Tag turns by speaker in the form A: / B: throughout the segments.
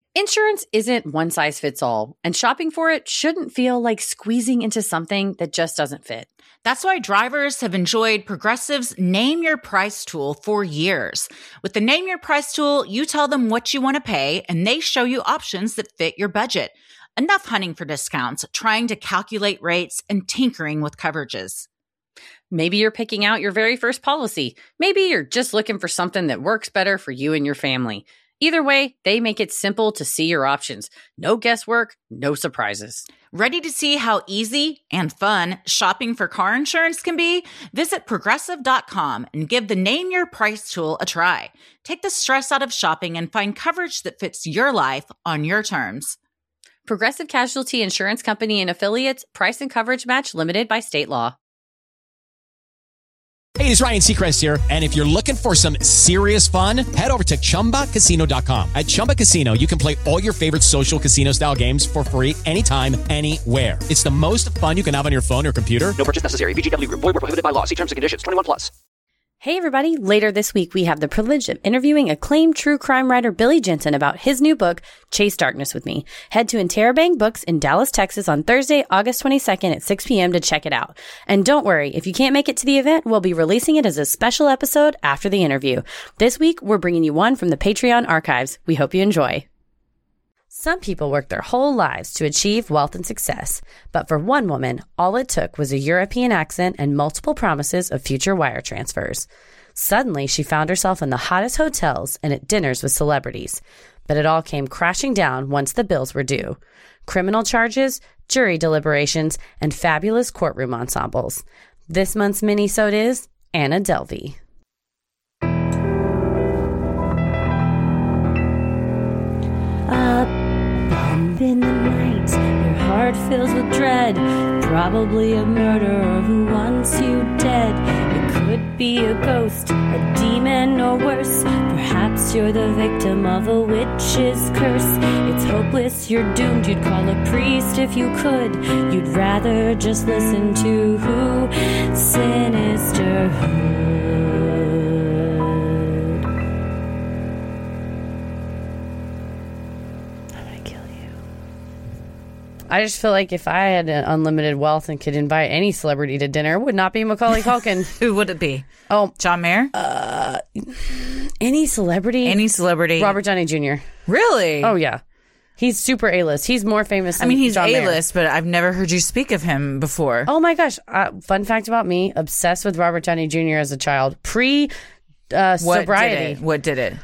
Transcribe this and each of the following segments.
A: Insurance isn't one size fits all, and shopping for it shouldn't feel like squeezing into something that just doesn't fit.
B: That's why drivers have enjoyed Progressive's Name Your Price tool for years. With the Name Your Price tool, you tell them what you want to pay, and they show you options that fit your budget. Enough hunting for discounts, trying to calculate rates, and tinkering with coverages.
A: Maybe you're picking out your very first policy. Maybe you're just looking for something that works better for you and your family. Either way, they make it simple to see your options. No guesswork, no surprises.
B: Ready to see how easy and fun shopping for car insurance can be? Visit Progressive.com and give the Name Your Price tool a try. Take the stress out of shopping and find coverage that fits your life on your terms.
A: Progressive Casualty Insurance Company and Affiliates. Price and coverage match limited by state law.
C: Hey, it's Ryan Seacrest here, and if you're looking for some serious fun, head over to ChumbaCasino.com. At Chumba Casino, you can play all your favorite social casino-style games for free anytime, anywhere. It's the most fun you can have on your phone or computer.
D: No purchase necessary. VGW Group. Void where prohibited by law. See terms and conditions. 21+.
A: Hey everybody, later this week we have the privilege of interviewing acclaimed true crime writer Billy Jensen about his new book, Chase Darkness with Me. Head to Interrobang Books in Dallas, Texas on Thursday, August 22nd at 6 p.m. to check it out. And don't worry, if you can't make it to the event, we'll be releasing it as a special episode after the interview. This week, we're bringing you one from the Patreon archives. We hope you enjoy. Some people work their whole lives to achieve wealth and success, but for one woman, all it took was a European accent and multiple promises of future wire transfers. Suddenly, she found herself in the hottest hotels and at dinners with celebrities, but it all came crashing down once the bills were due. Criminal charges, jury deliberations, and fabulous courtroom ensembles. This month's mini-sode is Anna Delvey. In the night, your heart fills with dread. Probably a murderer who wants you dead. It could be a ghost, a demon, or worse. Perhaps you're the victim of a witch's curse. It's hopeless, you're doomed. You'd call a priest if you could. You'd rather just listen to who? Sinisterhood. I just feel like if I had unlimited wealth and could invite any celebrity to dinner, it would not be Macaulay Culkin.
B: Who would it be?
A: Oh,
B: John Mayer?
A: Any celebrity?
B: Any celebrity.
A: Robert Downey Jr.
B: Really?
A: Oh, yeah. He's super A-list. He's more famous than
B: he's
A: John Mayer.
B: A-list, but I've never heard you speak of him before.
A: Oh, my gosh. Fun fact about me, obsessed with Robert Downey Jr. as a child. Sobriety.
B: What did it?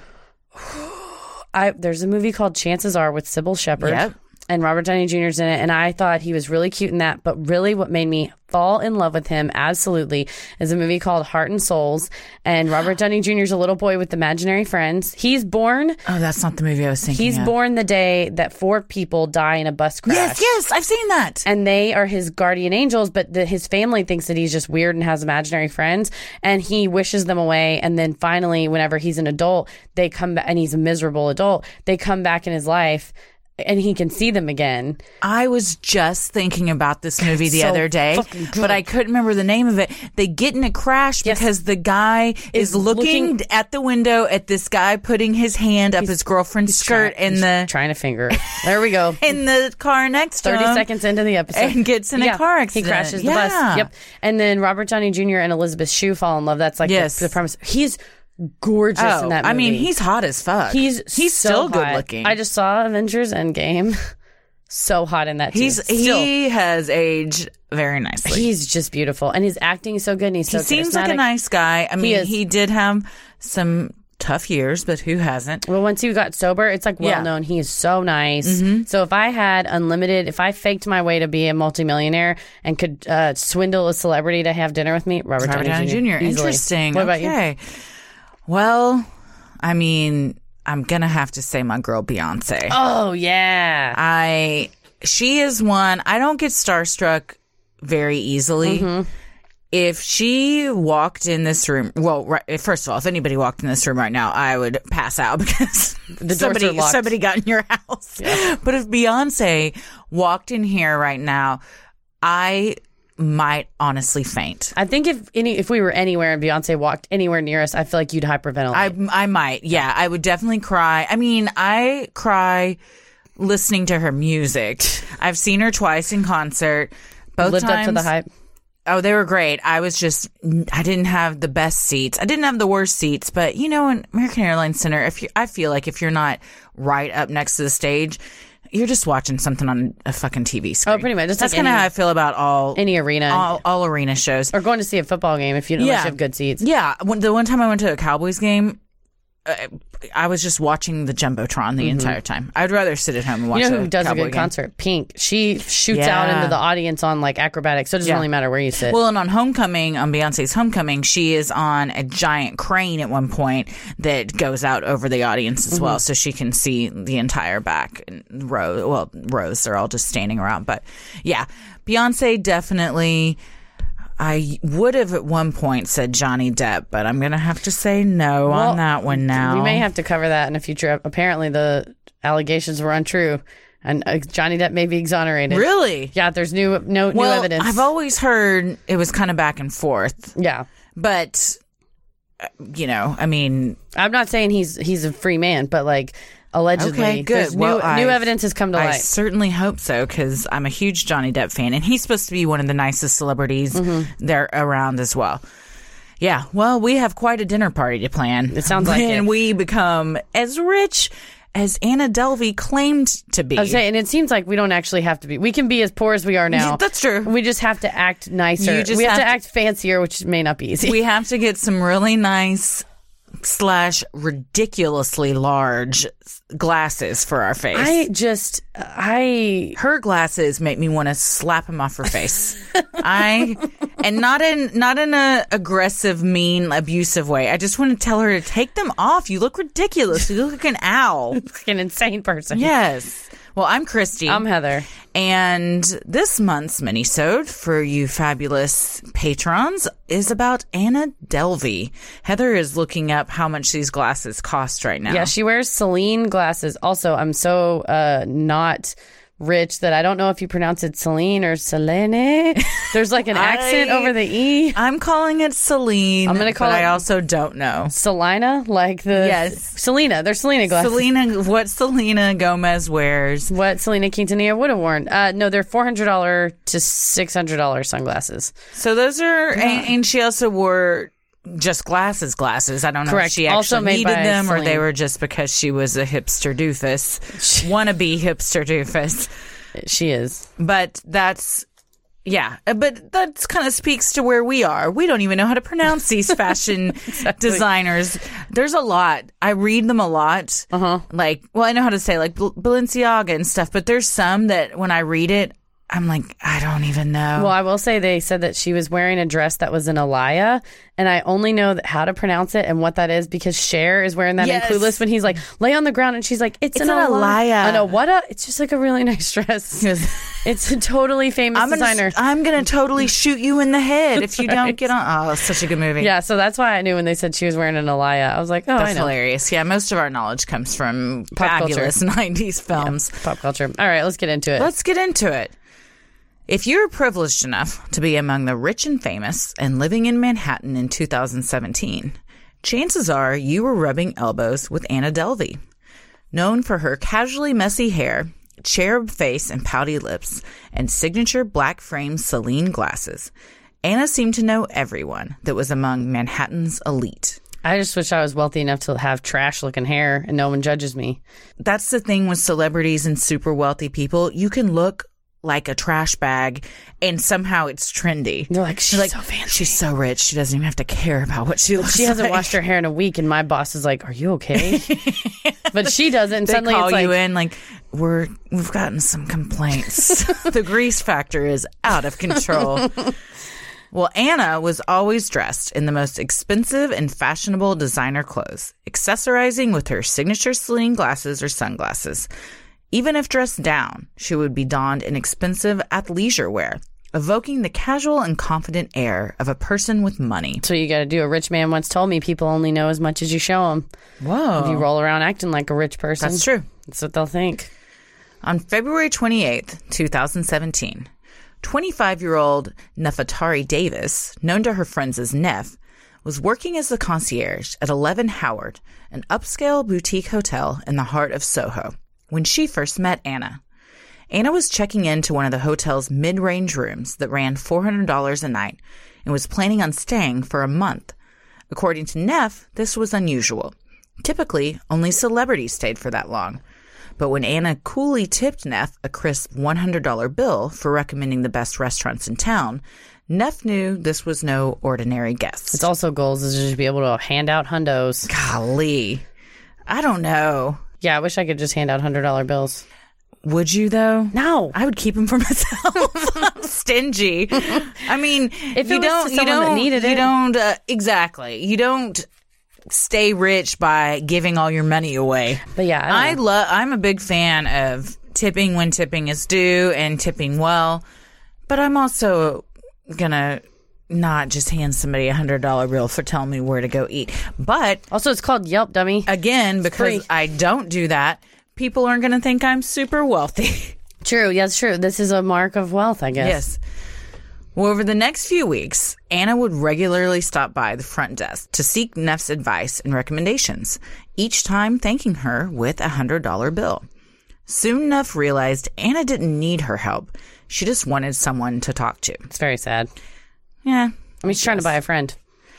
A: There's a movie called Chances Are with Sybil Shepherd.
B: Yep.
A: And Robert Downey Jr.'s in it, and I thought he was really cute in that. But really what made me fall in love with him, absolutely, is a movie called Heart and Souls. And Robert Downey Jr.'s a little boy with imaginary friends. He's born...
B: Oh, that's not the movie I was thinking
A: He's
B: of.
A: born the day that 4 people die in a bus crash.
B: Yes, I've seen that.
A: And they are his guardian angels, but his family thinks that he's just weird and has imaginary friends. And he wishes them away. And then finally, whenever he's an adult, they come back, and he's a miserable adult. They come back in his life, and he can see them again.
B: I was just thinking about this movie the other day, but I couldn't remember the name of it. They get in a crash because the guy is looking at the window at this guy putting his hand up his girlfriend's skirt
A: trying to finger her. There we go.
B: In the car next to him.
A: 30 seconds into the episode.
B: And gets in a car accident.
A: He crashes the bus. Yep. And then Robert Downey Jr. and Elizabeth Shue fall in love. That's like the premise. He's gorgeous in that movie.
B: I mean, he's hot as fuck.
A: He's so
B: still good
A: hot.
B: looking.
A: I just saw Avengers Endgame. So hot in that too.
B: He has aged very nicely.
A: He's just beautiful, and his acting is so good. And he
B: seems like a nice guy. I mean, he did have some tough years, but who hasn't?
A: Well, once he got sober, it's like well known. He is so nice. Mm-hmm. So if I had unlimited, if I faked my way to be a multimillionaire and could swindle a celebrity to have dinner with me, Robert Downey Jr.
B: Interesting.
A: What about you?
B: Well, I mean, I'm going to have to say my girl Beyonce.
A: Oh, yeah.
B: She is one. I don't get starstruck very easily. Mm-hmm. If she walked in this room, first of all, if anybody walked in this room right now, I would pass out because somebody got in your house. Yeah. But if Beyonce walked in here right now, I might honestly faint.
A: I think if we were anywhere and Beyonce walked anywhere near us, I feel like you'd hyperventilate.
B: I might. Yeah, I would definitely cry. I mean, I cry listening to her music. I've seen her twice in concert. Both
A: lived
B: times.
A: up to the hype.
B: Oh, they were great. I didn't have the best seats. I didn't have the worst seats, but you know, in American Airlines Center, I feel like if you're not right up next to the stage, you're just watching something on a fucking TV screen.
A: Oh, pretty much.
B: That's kind of how I feel about
A: any arena,
B: all arena shows,
A: or going to see a football game if you have good seats.
B: Yeah, the one time I went to a Cowboys game, I was just watching the Jumbotron the entire time. I'd rather sit at home and watch.
A: You know who does
B: Cowboy
A: a good
B: game.
A: concert? Pink. She shoots out into the audience on like acrobatics, so it doesn't really matter where you sit.
B: Well, and on Beyonce's Homecoming, she is on a giant crane at one point that goes out over the audience as well, so she can see the entire back row. Well, rows, they're all just standing around. But yeah, Beyonce definitely. I would have at one point said Johnny Depp, but I'm going to have to say no on that one now.
A: We may have to cover that in a future. Apparently, the allegations were untrue, and Johnny Depp may be exonerated.
B: Really?
A: Yeah, there's new evidence.
B: I've always heard it was kind of back and forth.
A: Yeah.
B: But, you know, I mean...
A: I'm not saying he's a free man, but like... Allegedly.
B: Okay, good.
A: New evidence has come to light.
B: I certainly hope so, because I'm a huge Johnny Depp fan, and he's supposed to be one of the nicest celebrities there around as well. Yeah, well, we have quite a dinner party to plan.
A: It sounds like
B: when we become as rich as Anna Delvey claimed to be.
A: I was saying, and it seems like we don't actually have to be. We can be as poor as we are now.
B: That's true.
A: We just have to act nicer. We have to act fancier, which may not be easy.
B: We have to get some really nice / ridiculously large glasses for our face. Her glasses make me want to slap him off her face. And not in a aggressive, mean, abusive way. I just want to tell her to take them off. You look ridiculous. You look like an owl.
A: Like an insane person.
B: Yes. Well, I'm Christy.
A: I'm Heather.
B: And this month's minisode for you fabulous patrons is about Anna Delvey. Heather is looking up how much these glasses cost right now.
A: Yeah, she wears Celine glasses. Also, I'm so not rich that I don't know if you pronounce it Celine or Selene. There's like an accent over the E.
B: I'm calling it Celine.
A: I'm going to call it.
B: I also don't know.
A: Selena? Like the.
B: Yes.
A: Selena. They're Selena glasses.
B: What Selena Gomez wears.
A: What Selena Quintanilla would have worn. No, they're $400 to $600 sunglasses.
B: So those are. And she also wore just glasses. I don't know
A: Correct.
B: if she actually needed them
A: Celine.
B: or they were just because she was a hipster doofus. Wannabe hipster doofus.
A: She is.
B: But that's... Yeah, but that kind of speaks to where we are. We don't even know how to pronounce these fashion designers. There's a lot. I read them a lot. Like, well, I know how to say like Balenciaga and stuff, but there's some that when I read it, I'm like, I don't even know.
A: Well, I will say they said that she was wearing a dress that was an alaya, and I only know how to pronounce it and what that is because Cher is wearing that in Clueless when he's like, lay on the ground, and she's like, it's an alaya. And it's just like a really nice dress. It's a totally famous designer.
B: I'm going to totally shoot you in the head if you don't get on. Oh, it's such a good movie.
A: Yeah, so that's why I knew when they said she was wearing an alaya. I was like, oh,
B: that's
A: I know.
B: hilarious. Yeah, most of our knowledge comes from
A: Pop
B: fabulous
A: culture.
B: 90s films.
A: Yeah, pop culture. All right, let's get into it. If you're privileged enough to be among the rich and famous and living in Manhattan in 2017, chances are you were rubbing elbows with Anna Delvey. Known for her casually messy hair, cherub face and pouty lips, and signature black frame Celine glasses, Anna seemed to know everyone that was among Manhattan's elite. I just wish I was wealthy enough to have trash-looking hair and no one judges me.
B: That's the thing with celebrities and super wealthy people. You can look like a trash bag and somehow it's trendy.
A: They're like, she's so fancy.
B: She's so rich. She doesn't even have to care about what she looks like.
A: She hasn't washed her hair in a week and my boss is like, are you okay? But she doesn't. And
B: they
A: suddenly
B: call
A: it's like,
B: you in like, we've gotten some complaints. The grease factor is out of control. Well, Anna was always dressed in the most expensive and fashionable designer clothes, accessorizing with her signature Celine glasses or sunglasses. Even if dressed down, she would be donned in expensive athleisure wear, evoking the casual and confident air of a person with money.
A: So you got to do. A rich man once told me people only know as much as you show them.
B: Whoa.
A: If you roll around acting like a rich person.
B: That's true.
A: That's what they'll think.
B: On February 28th, 2017, 25-year-old Nefertari Davis, known to her friends as Neff, was working as the concierge at 11 Howard, an upscale boutique hotel in the heart of Soho, when she first met Anna. Anna was checking into one of the hotel's mid-range rooms that ran $400 a night and was planning on staying for a month. According to Neff, this was unusual. Typically, only celebrities stayed for that long. But when Anna coolly tipped Neff a crisp $100 bill for recommending the best restaurants in town, Neff knew this was no ordinary guest.
A: It's also goals is just to be able to hand out hundos.
B: Golly. I don't know.
A: Yeah, I wish I could just hand out $100 bills.
B: Would you, though?
A: No.
B: I would keep them for myself. I'm stingy. I mean,
A: if you don't
B: exactly. You don't stay rich by giving all your money away.
A: But yeah,
B: I'm a big fan of tipping when tipping is due and tipping well. But I'm also gonna not just hand somebody $100 bill for telling me where to go eat. But
A: also, it's called Yelp, dummy.
B: Again, because I don't do that, people aren't gonna think I'm super wealthy.
A: True. Yes, true. This is a mark of wealth, I guess.
B: Yes. Well, over the next few weeks, Anna would regularly stop by the front desk to seek Neff's advice and recommendations, each time thanking her with a $100 bill. Soon Neff realized Anna didn't need her help. She just wanted someone to talk to.
A: It's very sad.
B: Yeah.
A: I mean, she's trying to buy a friend.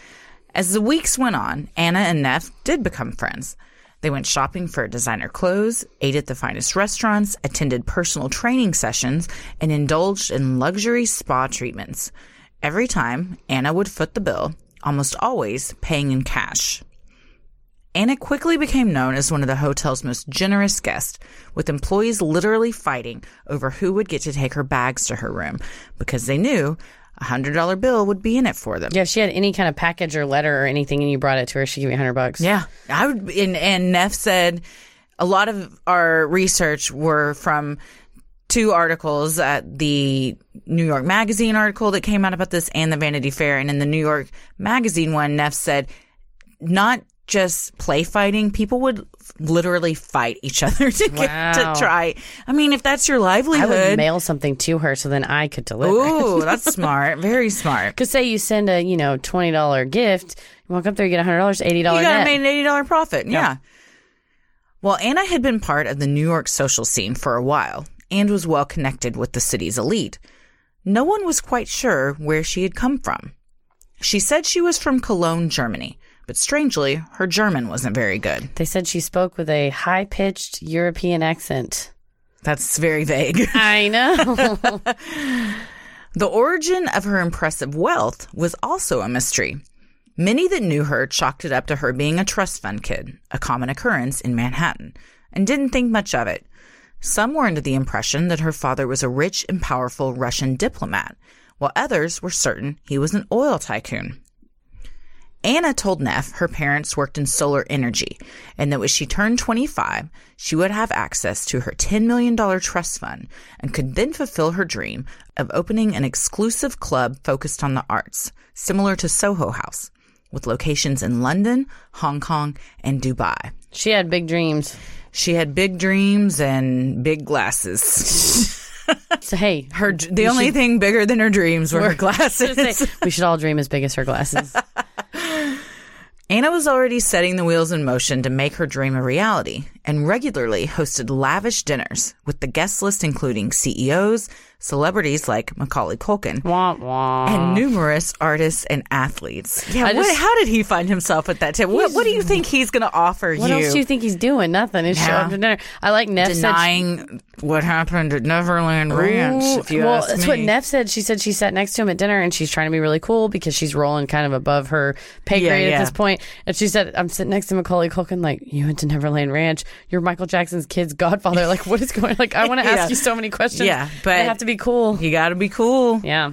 B: As the weeks went on, Anna and Neff did become friends. They went shopping for designer clothes, ate at the finest restaurants, attended personal training sessions, and indulged in luxury spa treatments. Every time, Anna would foot the bill, almost always paying in cash. Anna quickly became known as one of the hotel's most generous guests, with employees literally fighting over who would get to take her bags to her room, because they knew a $100 bill would be in it for them.
A: Yeah, if she had any kind of package or letter or anything and you brought it to her, she'd give you $100.
B: Yeah. I would, and Neff said a lot of our research were from two articles, the New York Magazine article that came out about this and the Vanity Fair. And in the New York Magazine one, Neff said not just play fighting, people would literally fight each other to get to try. I mean, if that's your livelihood.
A: I would mail something to her so then I could deliver.
B: Ooh, that's smart. Very smart.
A: Because say you send a, $20 gift, you walk up there, you get $100, $80
B: You
A: got
B: to make an $80 profit. Yeah. Well, Anna had been part of the New York social scene for a while and was well connected with the city's elite. No one was quite sure where she had come from. She said she was from Cologne, Germany. But strangely, her German wasn't very good.
A: They said she spoke with a high-pitched European accent.
B: That's very vague.
A: I know.
B: The origin of her impressive wealth was also a mystery. Many that knew her chalked it up to her being a trust fund kid, a common occurrence in Manhattan, and didn't think much of it. Some were under the impression that her father was a rich and powerful Russian diplomat, while others were certain he was an oil tycoon. Anna told Neff her parents worked in solar energy and that when she turned 25, she would have access to her $10 million trust fund and could then fulfill her dream of opening an exclusive club focused on the arts, similar to Soho House, with locations in London, Hong Kong, and Dubai.
A: She had big dreams.
B: She had big dreams and big glasses.
A: So, hey,
B: the only thing bigger than her dreams were her glasses.
A: We should all dream as big as her glasses.
B: Anna was already setting the wheels in motion to make her dream a reality and regularly hosted lavish dinners with the guest list including CEOs, celebrities like Macaulay Culkin, and numerous artists and athletes. Yeah, how did he find himself at that table? What do you think he's going to offer you?
A: What else do you think he's doing? Nothing. He's showing up to dinner. I like Neff
B: denying what happened at Neverland Ranch. If you ask
A: that's
B: me.
A: What Neff said. She said she sat next to him at dinner and she's trying to be really cool because she's rolling kind of above her pay grade at this point. And she said, "I'm sitting next to Macaulay Culkin. Like, you went to Neverland Ranch. You're Michael Jackson's kid's godfather. Like, what is going? Like, I want to ask you so many questions.
B: Yeah, but
A: I have to be cool.
B: You got to be cool.
A: Yeah."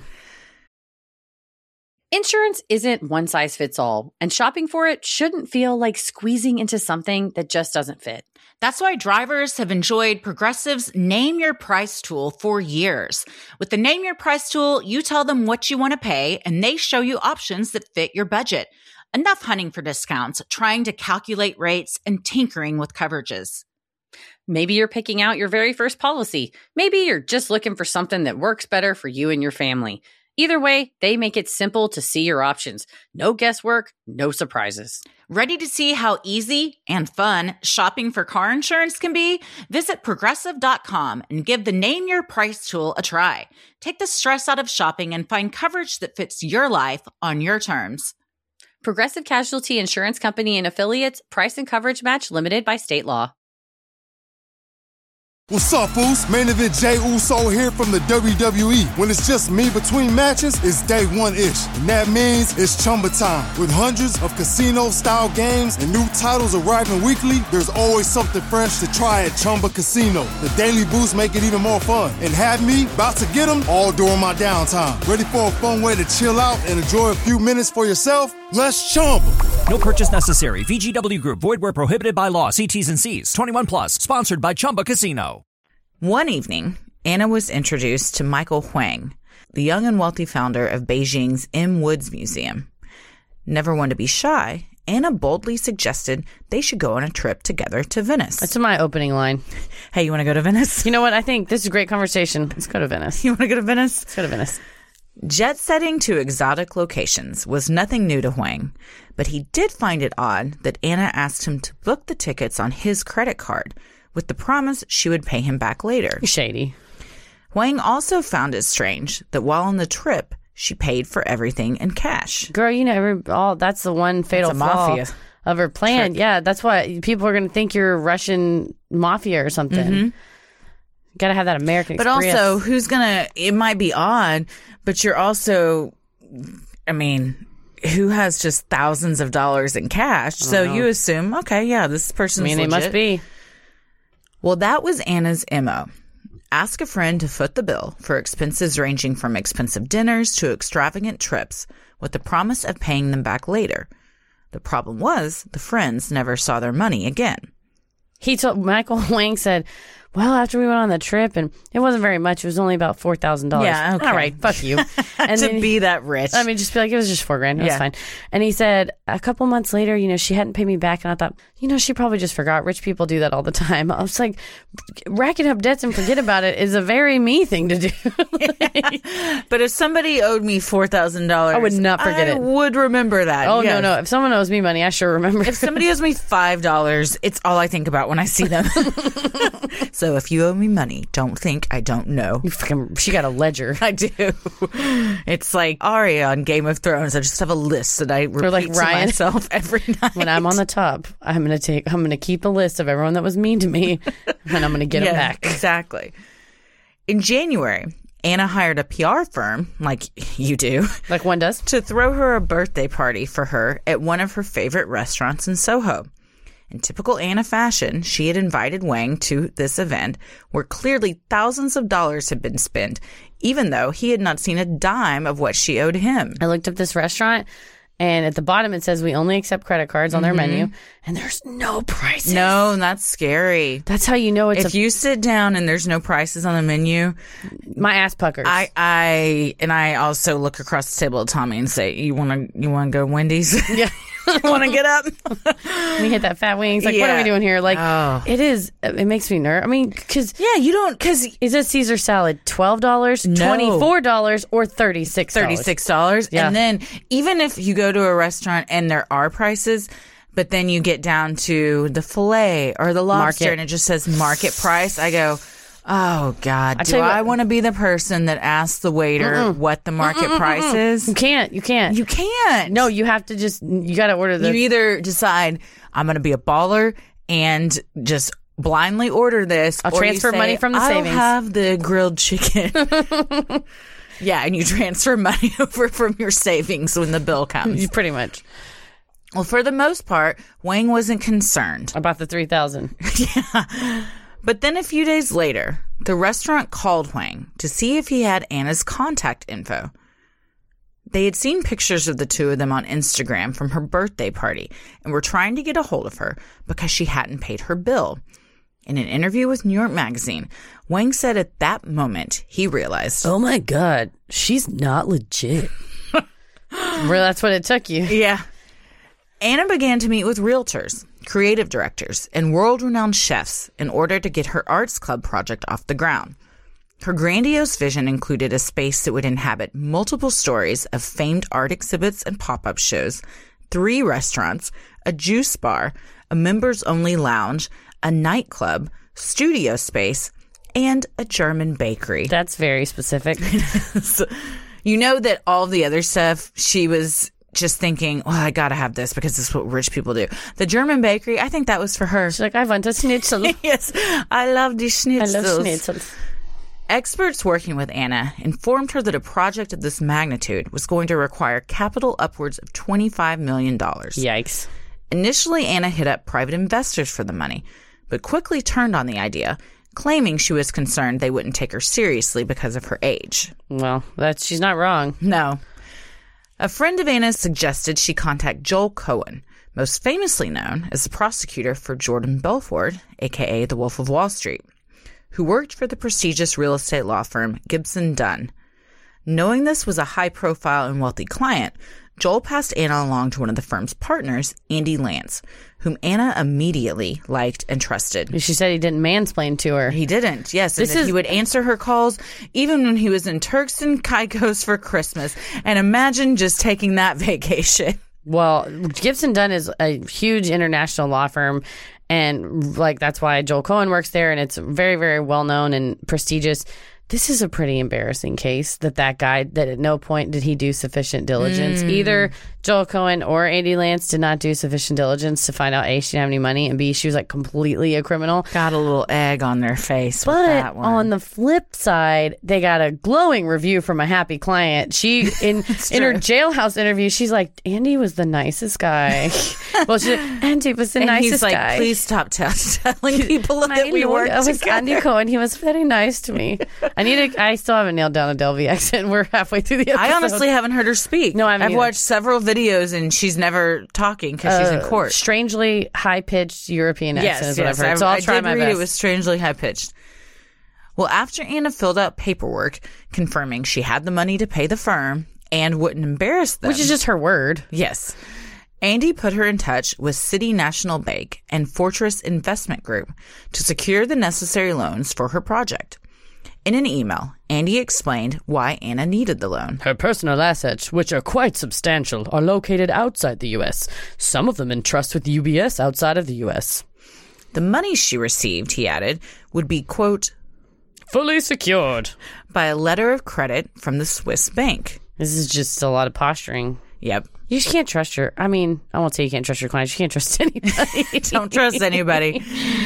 E: Insurance isn't one size fits all, and shopping for it shouldn't feel like squeezing into something that just doesn't fit.
B: That's why drivers have enjoyed Progressive's Name Your Price tool for years. With the Name Your Price tool, you tell them what you want to pay, and they show you options that fit your budget. Enough hunting for discounts, trying to calculate rates, and tinkering with coverages.
E: Maybe you're picking out your very first policy. Maybe you're just looking for something that works better for you and your family. Either way, they make it simple to see your options. No guesswork, no surprises.
B: Ready to see how easy and fun shopping for car insurance can be? Visit Progressive.com and give the Name Your Price tool a try. Take the stress out of shopping and find coverage that fits your life on your terms.
E: Progressive Casualty Insurance Company and Affiliates. Price and coverage match limited by state law.
F: What's up, Foos? Main Event Jey Uso here from the WWE. When it's just me between matches, it's day one-ish. And that means it's Chumba time. With hundreds of casino-style games and new titles arriving weekly, there's always something fresh to try at Chumba Casino. The daily boosts make it even more fun. And have me about to get them all during my downtime. Ready for a fun way to chill out and enjoy a few minutes for yourself? Let's Chumba.
G: No purchase necessary. VGW Group. Void where prohibited by law. See T's and C's. 21 plus. Sponsored by Chumba Casino.
B: One evening, Anna was introduced to Michael Huang, the young and wealthy founder of Beijing's M. Woods Museum. Never one to be shy, Anna boldly suggested they should go on a trip together to Venice.
E: That's my opening line.
B: Hey, you want to go to Venice?
E: You know what? I think this is a great conversation. Let's go to Venice.
B: You want to go to Venice?
E: Let's go to Venice.
B: Jet setting to exotic locations was nothing new to Huang, but he did find it odd that Anna asked him to book the tickets on his credit card, with the promise she would pay him back later.
E: Shady.
B: Huang also found it strange that while on the trip, she paid for everything in cash.
E: Girl, you know, that's the one fatal flaw
B: mafia
E: of her plan.
B: trick.
E: Yeah, that's why people are going to think you're Russian mafia or something.
B: Mm-hmm.
E: Got to have that American
B: But
E: Express.
B: also, it might be odd, but you're also, who has just thousands of dollars in cash? So you assume, okay, yeah, this person's legit.
E: they must be.
B: Well, that was Anna's MO. Ask a friend to foot the bill for expenses ranging from expensive dinners to extravagant trips with the promise of paying them back later. The problem was the friends never saw their money again.
E: Michael Huang said, well, after we went on the trip, and it wasn't very much. It was only about $4,000.
B: Yeah, okay.
E: All right, fuck you. And
B: to be that rich.
E: just be like, it was just $4,000. It was fine. And he said, a couple months later, she hadn't paid me back. And I thought, she probably just forgot. Rich people do that all the time. I was like, racking up debts and forget about it is a very me thing to do.
B: But if somebody owed me $4,000,
E: I would not forget it.
B: I would remember that.
E: Oh,
B: yes.
E: no. If someone owes me money, I sure remember.
B: If somebody owes me $5, it's all I think about when I see them. So if you owe me money, don't think I don't know.
E: She got a ledger.
B: I do. It's like Arya on Game of Thrones. I just have a list that I repeat to myself every night.
E: When I'm on the top, I'm gonna keep a list of everyone that was mean to me, and I'm gonna get them back.
B: Exactly. In January, Anna hired a PR firm, like you do,
E: like one does,
B: to throw her a birthday party for her at one of her favorite restaurants in Soho. In typical Anna fashion, she had invited Huang to this event where clearly thousands of dollars had been spent, even though he had not seen a dime of what she owed him.
E: I looked up this restaurant, and at the bottom it says we only accept credit cards on their menu, and there's no prices.
B: No, that's scary.
E: That's how you know it's
B: if you sit down and there's no prices on the menu,
E: my ass puckers.
B: I also look across the table at Tommy and say, "You want to go Wendy's?
E: Yeah."
B: Want to get up?
E: We hit that fat wings. Like, what are we doing here? Like, it makes me nervous. Because is it Caesar salad $12, $24, or $36?
B: $36. Yeah. And then even if you go to a restaurant and there are prices, but then you get down to the filet or the lobster and it just says market price, I go, oh, God, do I want to be the person that asks the waiter what the market price is?
E: You can't. You can't. No, you have to you got to order
B: You either decide, I'm going to be a baller and just blindly order this.
E: I'll transfer money from the savings.
B: I'll have the grilled chicken. Yeah, and you transfer money over from your savings when the bill comes.
E: Pretty much.
B: Well, for the most part, Huang wasn't concerned.
E: About the $3,000.
B: Yeah. But then a few days later, the restaurant called Huang to see if he had Anna's contact info. They had seen pictures of the two of them on Instagram from her birthday party and were trying to get a hold of her because she hadn't paid her bill. In an interview with New York Magazine, Huang said at that moment he realized,
E: oh my God, she's not legit. That's what it took you.
B: Yeah. Anna began to meet with realtors creative directors, and world-renowned chefs in order to get her arts club project off the ground. Her grandiose vision included a space that would inhabit multiple stories of famed art exhibits and pop-up shows, 3 restaurants, a juice bar, a members-only lounge, a nightclub, studio space, and a German bakery.
E: That's very specific.
B: So, you know that all the other stuff, she was just thinking, oh, I gotta have this because this is what rich people do. The German bakery, I think that was for her.
E: She's like, I want a schnitzel.
B: Yes, I love the schnitzels.
E: I love schnitzels.
B: Experts working with Anna informed her that a project of this magnitude was going to require capital upwards of $25 million.
E: Yikes.
B: Initially, Anna hit up private investors for the money, but quickly turned on the idea, claiming she was concerned they wouldn't take her seriously because of her age.
E: Well, she's not wrong.
B: No. A friend of Anna's suggested she contact Joel Cohen, most famously known as the prosecutor for Jordan Belfort, a.k.a. the Wolf of Wall Street, who worked for the prestigious real estate law firm Gibson Dunn. Knowing this was a high-profile and wealthy client, Joel passed Anna along to one of the firm's partners, Andy Lance, whom Anna immediately liked and trusted.
E: She said he didn't mansplain to her.
B: He didn't, yes. And he would answer her calls even when he was in Turks and Caicos for Christmas. And imagine just taking that vacation.
E: Well, Gibson Dunn is a huge international law firm. And that's why Joel Cohen works there. And it's very, very well known and prestigious. This is a pretty embarrassing case that guy, that at no point did he do sufficient diligence. Either Joel Cohen or Andy Lance did not do sufficient diligence to find out A, she didn't have any money, and B, she was completely a criminal.
B: Got a little egg on their face with that one.
E: But on the flip side, they got a glowing review from a happy client. She, in her jailhouse interview, she's like, Andy was the nicest guy. Well, she's like, Andy was the nicest guy.
B: And he's like, please stop telling people that we worked together.
E: Was Andy Cohen. He was very nice to me. I still haven't nailed down a Delvey accent. We're halfway through the episode.
B: I honestly haven't heard her speak.
E: No, I've
B: watched several videos and she's never talking because she's in court.
E: Strangely high-pitched European accent is what I've heard. So I'll try my best.
B: It was strangely high-pitched. Well, after Anna filled out paperwork confirming she had the money to pay the firm and wouldn't embarrass them.
E: Which is just her word.
B: Yes. Andy put her in touch with City National Bank and Fortress Investment Group to secure the necessary loans for her project. In an email, Andy explained why Anna needed the loan.
E: Her personal assets, which are quite substantial, are located outside the U.S., some of them in trust with UBS outside of the U.S.
B: The money she received, he added, would be, quote,
E: fully secured
B: by a letter of credit from the Swiss bank.
E: This is just a lot of posturing.
B: Yep.
E: You just can't trust I won't say you can't trust your clients. You can't trust anybody.
B: Don't trust anybody.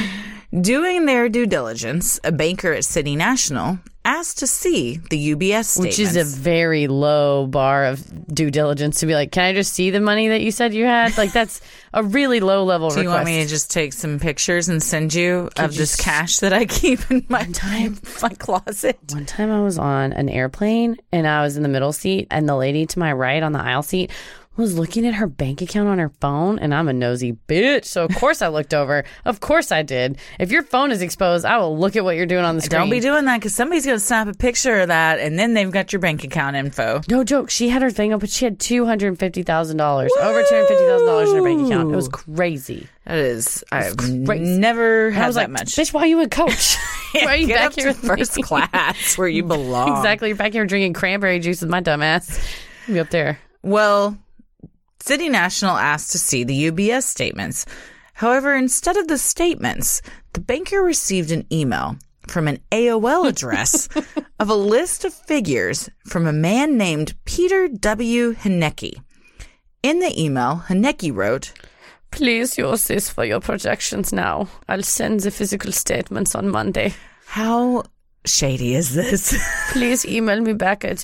B: Doing their due diligence, a banker at City National asked to see the UBS statements.
E: Which is a very low bar of due diligence to be like, can I just see the money that you said you had? That's a really low level request.
B: Do you want me to just take some pictures and send you of this cash that I keep in my closet?
E: One time I was on an airplane and I was in the middle seat and the lady to my right on the aisle seat was looking at her bank account on her phone, and I'm a nosy bitch. So, of course, I looked over. Of course I did. If your phone is exposed, I will look at what you're doing on the screen.
B: Don't be doing that because somebody's going to snap a picture of that, and then they've got your bank account info.
E: No joke. She had her thing up, but she had $250,000. Over $250,000 in her bank account. It was crazy.
B: That is, I've never had that much.
E: Bitch, why are you a coach? Why are you back here
B: in first class where you belong?
E: Exactly. You're back here drinking cranberry juice with my dumb ass. You'll be up there.
B: Well, City National asked to see the UBS statements. However, instead of the statements, the banker received an email from an AOL address of a list of figures from a man named Peter W. Hanecki. In the email, Hanecki wrote,
E: please use this for your projections now. I'll send the physical statements on Monday.
B: How shady is this?
E: Please email me back at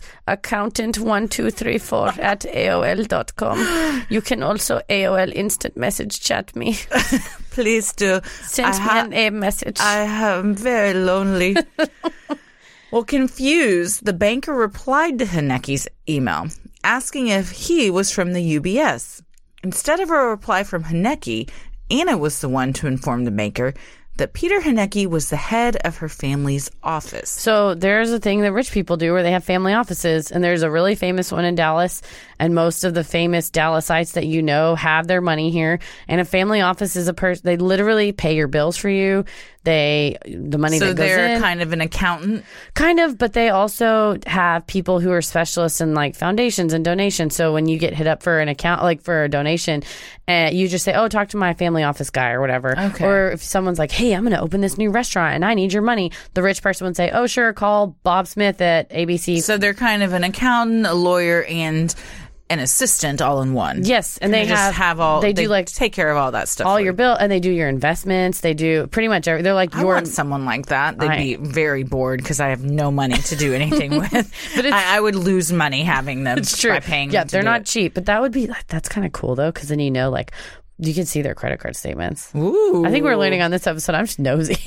E: accountant1234@aol.com. You can also AOL instant message chat me.
B: Please do.
E: Send me a message.
B: I am very lonely. Well, confused, the banker replied to Hanecki's email, asking if he was from the UBS. Instead of a reply from Hanecki, Anna was the one to inform the banker that Peter Haneke was the head of her family's office.
E: So there's a thing that rich people do where they have family offices, and there's a really famous one in Dallas, and most of the famous Dallasites that you know have their money here. And a family office is a person, they literally pay your bills for you. The money that goes in. So
B: they're kind of an accountant?
E: Kind of, but they also have people who are specialists in like foundations and donations. So when you get hit up for an account, like for a donation, you just say, oh, talk to my family office guy or whatever.
B: Okay.
E: Or if someone's like, hey, I'm going to open this new restaurant and I need your money, the rich person would say, oh, sure, call Bob Smith at ABC.
B: So they're kind of an accountant, a lawyer, and an assistant all in one.
E: Yes, and they
B: take care of all that stuff.
E: All your bill, and they do your investments. They do pretty much everything. They're like
B: I want someone like that. They'd be very bored because I have no money to do anything with. But I would lose money having them.
E: It's true.
B: By paying.
E: Yeah,
B: them
E: they're not cheap, but that's kind of cool though, because then like you can see their credit card statements.
B: Ooh.
E: I think we're learning on this episode. I'm just nosy.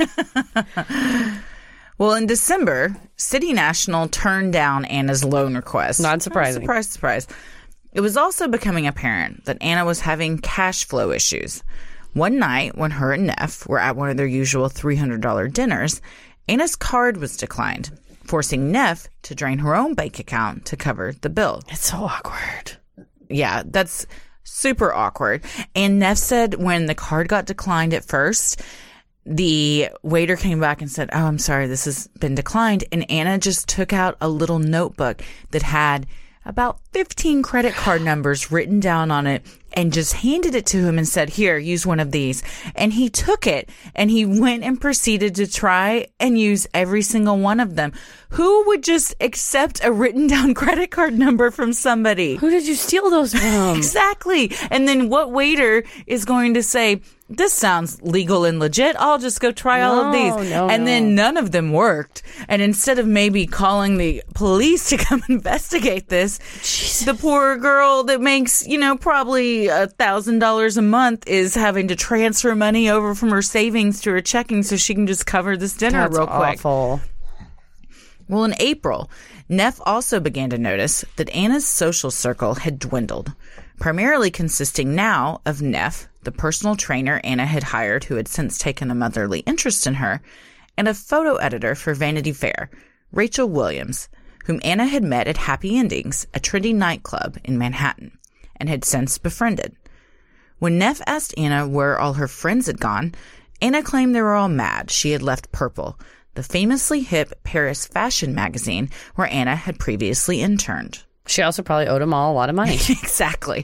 B: Well, in December, City National turned down Anna's loan request.
E: Not surprising.
B: Surprise. It was also becoming apparent that Anna was having cash flow issues. One night, when her and Neff were at one of their usual $300 dinners, Anna's card was declined, forcing Neff to drain her own bank account to cover the bill.
E: It's so awkward.
B: Yeah, that's super awkward. And Neff said when the card got declined at first, the waiter came back and said, oh, I'm sorry, this has been declined. And Anna just took out a little notebook that had about 15 credit card numbers written down on it and just handed it to him and said, here, use one of these. And he took it and he went and proceeded to try and use every single one of them. Who would just accept a written down credit card number from somebody?
E: Who did you steal those from?
B: Exactly. And then what waiter is going to say, this sounds legal and legit. I'll just go try all of these. Then none of them worked. And instead of maybe calling the police to come investigate this, the poor girl that makes, probably $1,000 a month is having to transfer money over from her savings to her checking so she can just cover this dinner real quick.
E: Awful.
B: Well, in April, Neff also began to notice that Anna's social circle had dwindled, primarily consisting now of Neff, the personal trainer Anna had hired who had since taken a motherly interest in her, and a photo editor for Vanity Fair, Rachel Williams, whom Anna had met at Happy Endings, a trendy nightclub in Manhattan, and had since befriended. When Neff asked Anna where all her friends had gone, Anna claimed they were all mad she had left Purple, the famously hip Paris fashion magazine where Anna had previously interned.
E: She also probably owed them all a lot of money.
B: Exactly.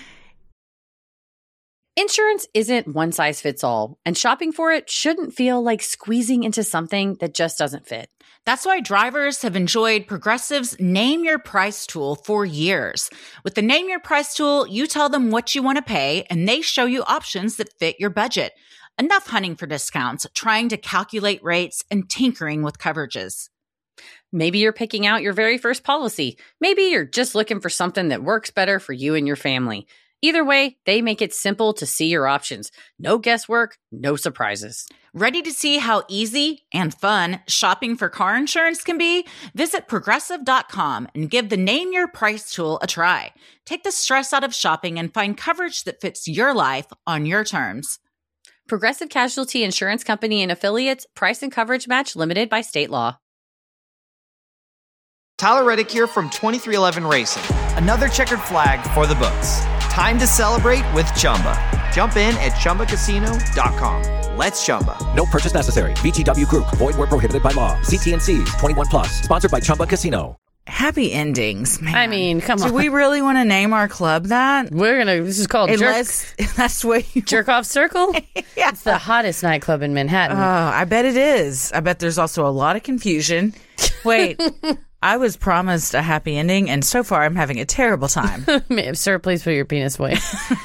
A: Insurance isn't one size fits all, and shopping for it shouldn't feel like squeezing into something that just doesn't fit.
B: That's why drivers have enjoyed Progressive's Name Your Price tool for years. With the Name Your Price tool, you tell them what you want to pay, and they show you options that fit your budget. Enough hunting for discounts, trying to calculate rates, and tinkering with coverages.
A: Maybe you're picking out your very first policy. Maybe you're just looking for something that works better for you and your family. Either way, they make it simple to see your options. No guesswork, no surprises.
B: Ready to see how easy and fun shopping for car insurance can be? Visit Progressive.com and give the Name Your Price tool a try. Take the stress out of shopping and find coverage that fits your life on your terms.
A: Progressive Casualty Insurance Company and Affiliates. Price and coverage match limited by state law.
H: Tyler Reddick here from 23XI Racing. Another checkered flag for the books. Time to celebrate with Chumba. Jump in at ChumbaCasino.com. Let's Chumba.
D: No purchase necessary. VGW Group. Void where prohibited by law. See T&Cs. 21+. Sponsored by Chumba Casino.
B: Happy Endings, man.
E: I mean, come on.
B: Do we really want to name our club that?
E: This is called
B: that's what you
E: Jerk Off Circle?
B: Yeah.
E: It's the hottest nightclub in Manhattan.
B: Oh, I bet it is. I bet there's also a lot of confusion. Wait, I was promised a happy ending, and so far I'm having a terrible time.
E: Sir, please put your penis away.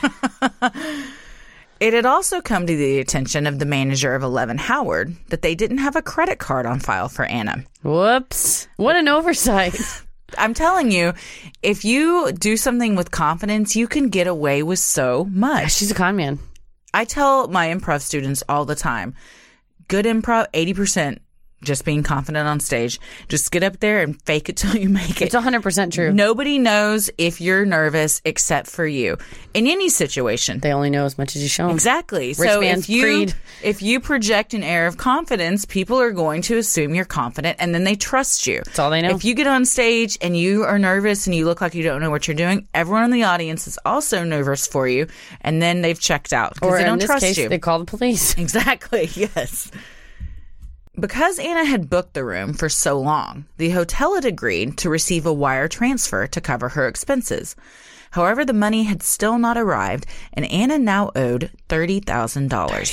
B: It had also come to the attention of the manager of 11 Howard that they didn't have a credit card on file for Anna.
E: Whoops. What an oversight.
B: I'm telling you, if you do something with confidence, you can get away with so much.
E: She's a con man.
B: I tell my improv students all the time, good improv, 80% just being confident on stage. Just get up there and fake it till you make it.
E: It's 100% true.
B: Nobody knows if you're nervous except for you. In any situation.
E: They only know as much as you show them.
B: Exactly.
E: Rich
B: so
E: man creed.
B: if you project an air of confidence, people are going to assume you're confident, and then they trust you.
E: That's all they know.
B: If you get on stage and you are nervous and you look like you don't know what you're doing, everyone in the audience is also nervous for you, and then they've checked out because they don't trust you.
E: They call the police.
B: Exactly. Yes. Because Anna had booked the room for so long, the hotel had agreed to receive a wire transfer to cover her expenses. However, the money had still not arrived, and Anna now owed $30,000.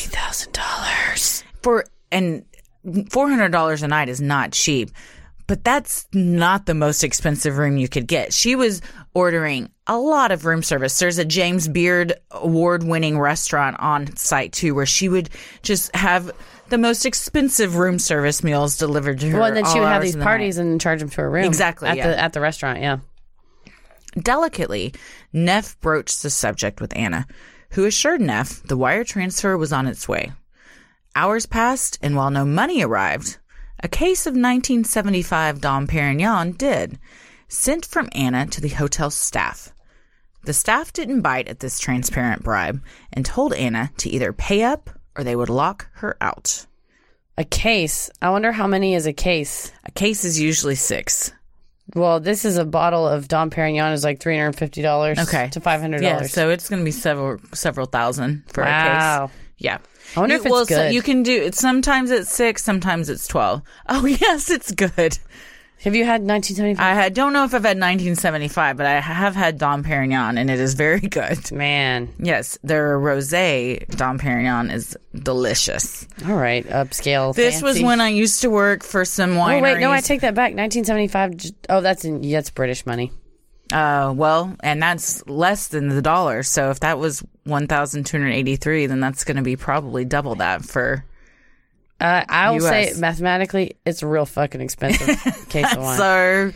E: $30,000.
B: And $400 a night is not cheap, but that's not the most expensive room you could get. She was ordering a lot of room service. There's a James Beard award-winning restaurant on site, too, where she would just have the most expensive room service meals delivered to her.
E: Well, and then she would have these parties and charge them to her room.
B: Exactly,
E: at the restaurant, yeah.
B: Delicately, Neff broached the subject with Anna, who assured Neff the wire transfer was on its way. Hours passed, and while no money arrived, a case of 1975 Dom Perignon did, sent from Anna to the hotel staff. The staff didn't bite at this transparent bribe and told Anna to either pay up or they would lock her out.
E: A case. I wonder how many is a case.
B: A case is usually 6.
E: Well, this is a bottle of Dom Perignon is like $350 to $500.
B: Yeah, so it's going to be several thousand for a case.
E: Wow.
B: Yeah.
E: I wonder if it's good.
B: So you can do it. Sometimes it's 6, sometimes it's 12. Oh, yes, it's good.
E: Have you had 1975?
B: I don't know if I've had 1975, but I have had Dom Perignon, and it is very good.
E: Man.
B: Yes, their rosé Dom Perignon is delicious.
E: All right, upscale.
B: This was when I used to work for some wineries.
E: Oh wait, no, I take that back. 1975. Oh, that's British money.
B: Well, and that's less than the dollar. So if that was 1,283, then that's going to be probably double that for.
E: I will say mathematically, it's real fucking expensive case of wine.
B: So,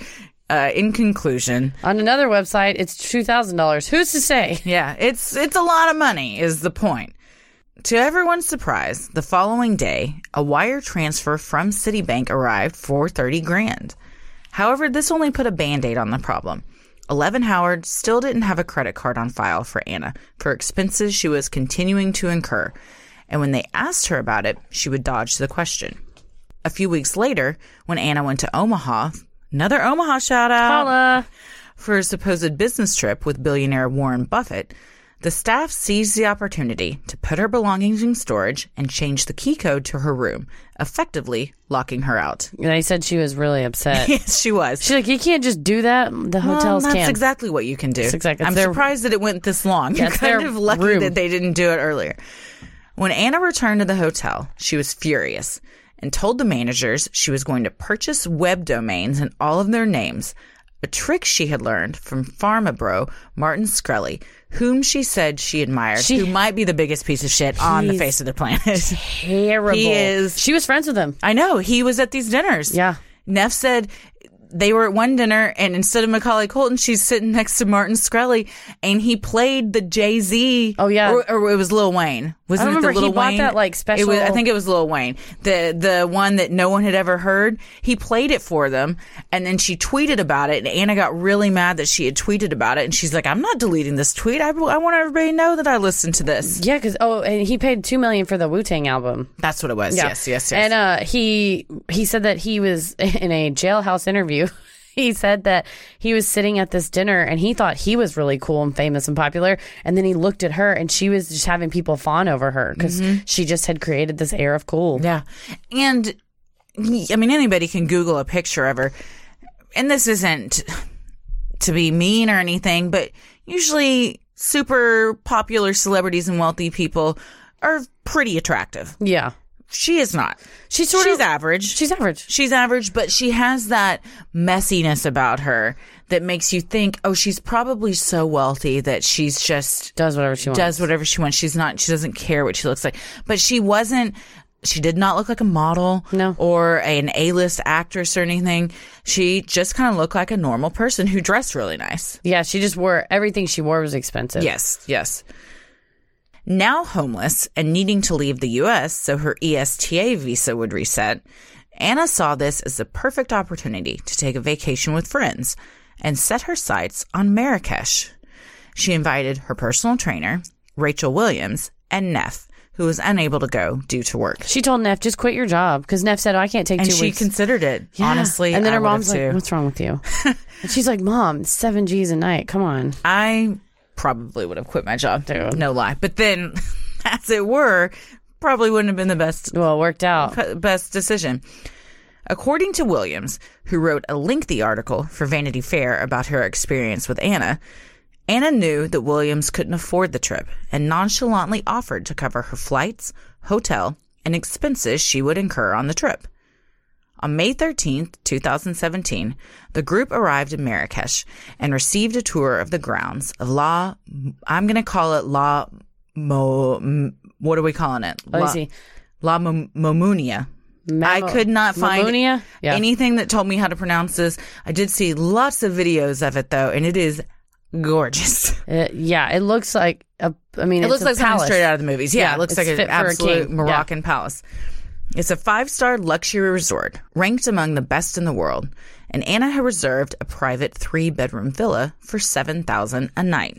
B: in conclusion,
E: on another website, it's $2,000. Who's to say?
B: Yeah, it's a lot of money. Is the point? To everyone's surprise, the following day, a wire transfer from Citibank arrived for $30,000. However, this only put a Band-Aid on the problem. 11 Howard still didn't have a credit card on file for Anna for expenses she was continuing to incur. And when they asked her about it, she would dodge the question. A few weeks later, when Anna went to Omaha, another Omaha shout-out,
E: Holla.
B: For a supposed business trip with billionaire Warren Buffett, the staff seized the opportunity to put her belongings in storage and change the key code to her room, effectively locking her out.
E: They said she was really upset.
B: Yes, she was.
E: She's like, you can't just do that. The hotels
B: that's
E: can.
B: That's exactly what you can do.
E: Exactly.
B: I'm surprised that it went this long. You're kind of lucky that they didn't do it earlier. When Anna returned to the hotel, she was furious and told the managers she was going to purchase web domains and all of their names, a trick she had learned from pharma bro Martin Shkreli, whom she said she admired, who might be the biggest piece of shit on the face of the planet.
E: Terrible.
B: He is.
E: She was friends with him.
B: I know. He was at these dinners.
E: Yeah.
B: Neff said they were at one dinner, and instead of Macaulay Culkin, she's sitting next to Martin Shkreli, and he played the Jay-Z.
E: Oh, yeah.
B: Or it was Lil Wayne. Wasn't
E: I remember
B: it the Lil
E: he bought
B: Wayne?
E: that like special.
B: I think it was Lil Wayne, the one that no one had ever heard. He played it for them, and then she tweeted about it, and Anna got really mad that she had tweeted about it, and she's like, "I'm not deleting this tweet. I want everybody to know that I listened to this."
E: Yeah, because and he paid $2 million for the Wu-Tang album.
B: That's what it was.
E: Yeah.
B: Yes.
E: And he said that he was in a jailhouse interview. He said that he was sitting at this dinner and he thought he was really cool and famous and popular. And then he looked at her and she was just having people fawn over her because she just had created this air of cool.
B: Yeah. And I mean, anybody can Google a picture of her. And this isn't to be mean or anything, but usually super popular celebrities and wealthy people are pretty attractive.
E: Yeah.
B: She is not. She's average.
E: She's average.
B: She's average, but she has that messiness about her that makes you think, oh, she's probably so wealthy that she's just
E: does whatever she wants.
B: She doesn't care what she looks like. But she did not look like a model or an A-list actress or anything. She just kind of looked like a normal person who dressed really nice.
E: Yeah, she just everything she wore was expensive.
B: Yes. Now homeless and needing to leave the U.S. so her ESTA visa would reset, Anna saw this as the perfect opportunity to take a vacation with friends and set her sights on Marrakesh. She invited her personal trainer, Rachel Williams, and Neff, who was unable to go due to work.
E: She told Neff, just quit your job, because Neff said, I can't take 2 weeks.
B: And she considered it, honestly.
E: And then
B: I
E: her mom's like,
B: too.
E: what's wrong with you? And she's like, Mom, 7 G's a night. Come on.
B: I probably would have quit my job,
E: Dude.
B: no lie. But then, as it were, probably wouldn't have been the best.
E: Well, it worked out.
B: Best decision. According to Williams, who wrote a lengthy article for Vanity Fair about her experience with Anna, Anna knew that Williams couldn't afford the trip and nonchalantly offered to cover her flights, hotel, and expenses she would incur on the trip. On May 13th, 2017, the group arrived in Marrakesh and received a tour of the grounds of I'm going to call it what are we calling it? La Mamounia. I could not find anything that told me how to pronounce this. I did see lots of videos of it, though, and it is gorgeous.
E: It looks like it
B: looks like something straight out of the movies. Yeah, it looks like an absolute Moroccan
E: Yeah.
B: palace. It's a 5-star luxury resort, ranked among the best in the world, and Anna had reserved a private 3-bedroom villa for $7,000 a night.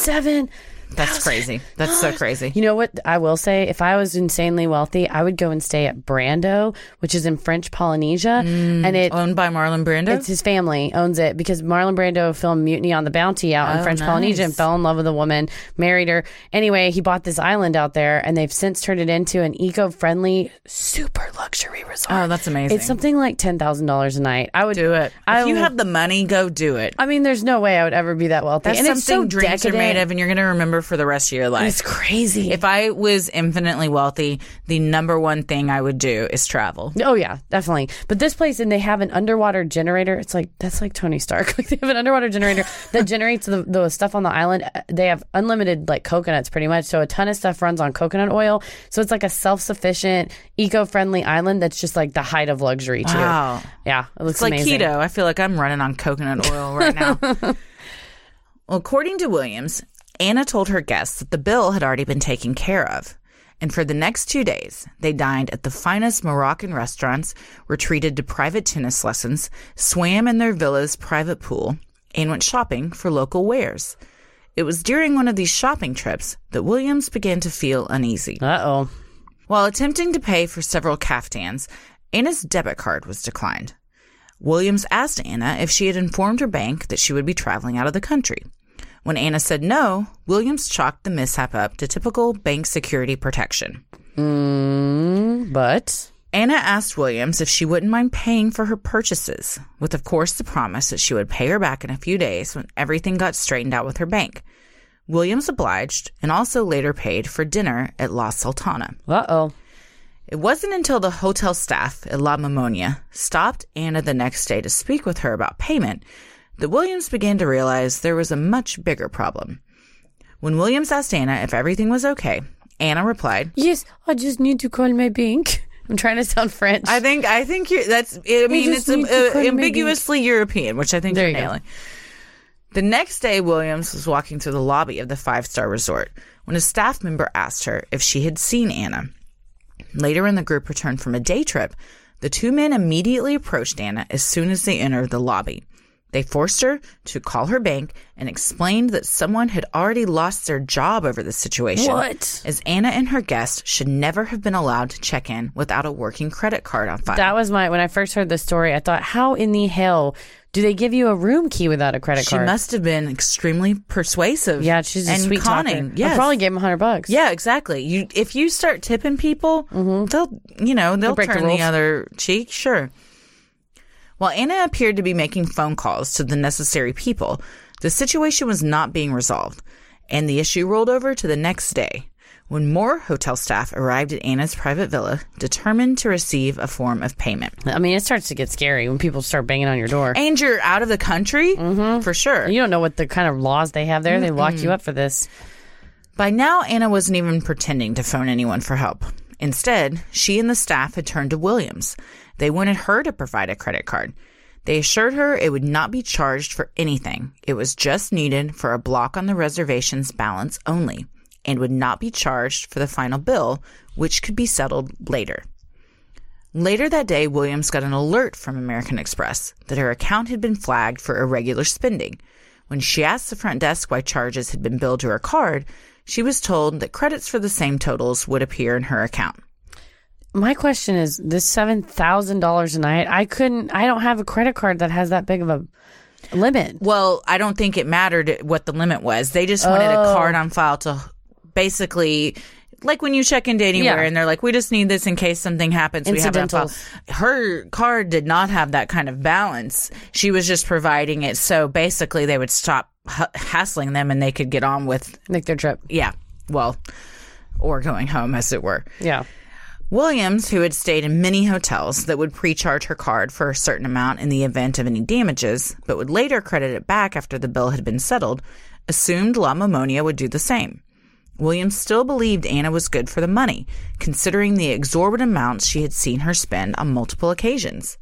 B: That's crazy. That's so crazy.
E: You know what I will say? If I was insanely wealthy, I would go and stay at Brando, which is in French Polynesia. And it
B: owned by Marlon Brando?
E: It's his family owns it because Marlon Brando filmed Mutiny on the Bounty out in French Polynesia and fell in love with a woman, married her. Anyway, he bought this island out there and they've since turned it into an eco-friendly, super luxury resort.
B: Oh, that's amazing.
E: It's something like $10,000 a night. I would
B: do it. If you have the money, go do it.
E: I mean, there's no way I would ever be that wealthy.
B: That's
E: and
B: something
E: it's so
B: dreams
E: decadent.
B: are made of, and you're going to remember for the rest of your life.
E: It's crazy.
B: If I was infinitely wealthy, the number one thing I would do is travel.
E: Oh yeah, definitely. But this place, and they have an underwater generator. It's like, that's like Tony Stark. Like they have an underwater generator that generates the stuff on the island. They have unlimited like coconuts pretty much. So a ton of stuff runs on coconut oil. So it's like a self-sufficient, eco-friendly island that's just like the height of luxury too.
B: Wow.
E: Yeah, it looks
B: it's like
E: amazing.
B: keto. I feel like I'm running on coconut oil right now. Well, according to Williams, Anna told her guests that the bill had already been taken care of. And for the next 2 days, they dined at the finest Moroccan restaurants, were treated to private tennis lessons, swam in their villa's private pool, and went shopping for local wares. It was during one of these shopping trips that Williams began to feel uneasy.
E: Uh-oh.
B: While attempting to pay for several caftans, Anna's debit card was declined. Williams asked Anna if she had informed her bank that she would be traveling out of the country. When Anna said no, Williams chalked the mishap up to typical bank security protection.
E: But
B: Anna asked Williams if she wouldn't mind paying for her purchases, with of course the promise that she would pay her back in a few days when everything got straightened out with her bank. Williams obliged and also later paid for dinner at La Sultana.
E: Uh-oh.
B: It wasn't until the hotel staff at La Mamounia stopped Anna the next day to speak with her about payment that Williams began to realize there was a much bigger problem. When Williams asked Anna if everything was okay, Anna replied,
E: "Yes, I just need to call my bank." I'm trying to sound French.
B: I think that's. I mean, it's ambiguously European, which I think you're nailing. The next day, Williams was walking through the lobby of the 5-star resort when a staff member asked her if she had seen Anna. Later, when the group returned from a day trip, the two men immediately approached Anna as soon as they entered the lobby. They forced her to call her bank and explained that someone had already lost their job over the situation.
E: What?
B: As Anna and her guest should never have been allowed to check in without a working credit card on file.
E: That was when I first heard the story, I thought, how in the hell do they give you a room key without a credit card?
B: She must have been extremely persuasive.
E: Yeah, she's a sweet
B: conning.
E: Yes. I probably gave him $100.
B: Yeah, exactly. If you start tipping people, they'll turn the other cheek. Sure. While Anna appeared to be making phone calls to the necessary people, the situation was not being resolved, and the issue rolled over to the next day, when more hotel staff arrived at Anna's private villa, determined to receive a form of payment.
E: I mean, it starts to get scary when people start banging on your door.
B: And you're out of the country? For sure.
E: You don't know what the kind of laws they have there. They lock you up for this.
B: By now, Anna wasn't even pretending to phone anyone for help. Instead, she and the staff had turned to Williams. They wanted her to provide a credit card. They assured her it would not be charged for anything. It was just needed for a block on the reservation's balance only, and would not be charged for the final bill, which could be settled later. Later that day, Williams got an alert from American Express that her account had been flagged for irregular spending. When she asked the front desk why charges had been billed to her card, she was told that credits for the same totals would appear in her account.
E: My question is, this $7,000 a night, I don't have a credit card that has that big of a limit.
B: Well, I don't think it mattered what the limit was. They just wanted a card on file to basically, like when you check into anywhere and they're like, we just need this in case something happens. We have it on file. Her card did not have that kind of balance. She was just providing it so basically they would stop hassling them and they could get on with
E: make their trip.
B: Yeah. Well, or going home, as it were.
E: Yeah.
B: Williams, who had stayed in many hotels that would pre-charge her card for a certain amount in the event of any damages, but would later credit it back after the bill had been settled, assumed La Mammonia would do the same. Williams still believed Anna was good for the money, considering the exorbitant amounts she had seen her spend on multiple occasions.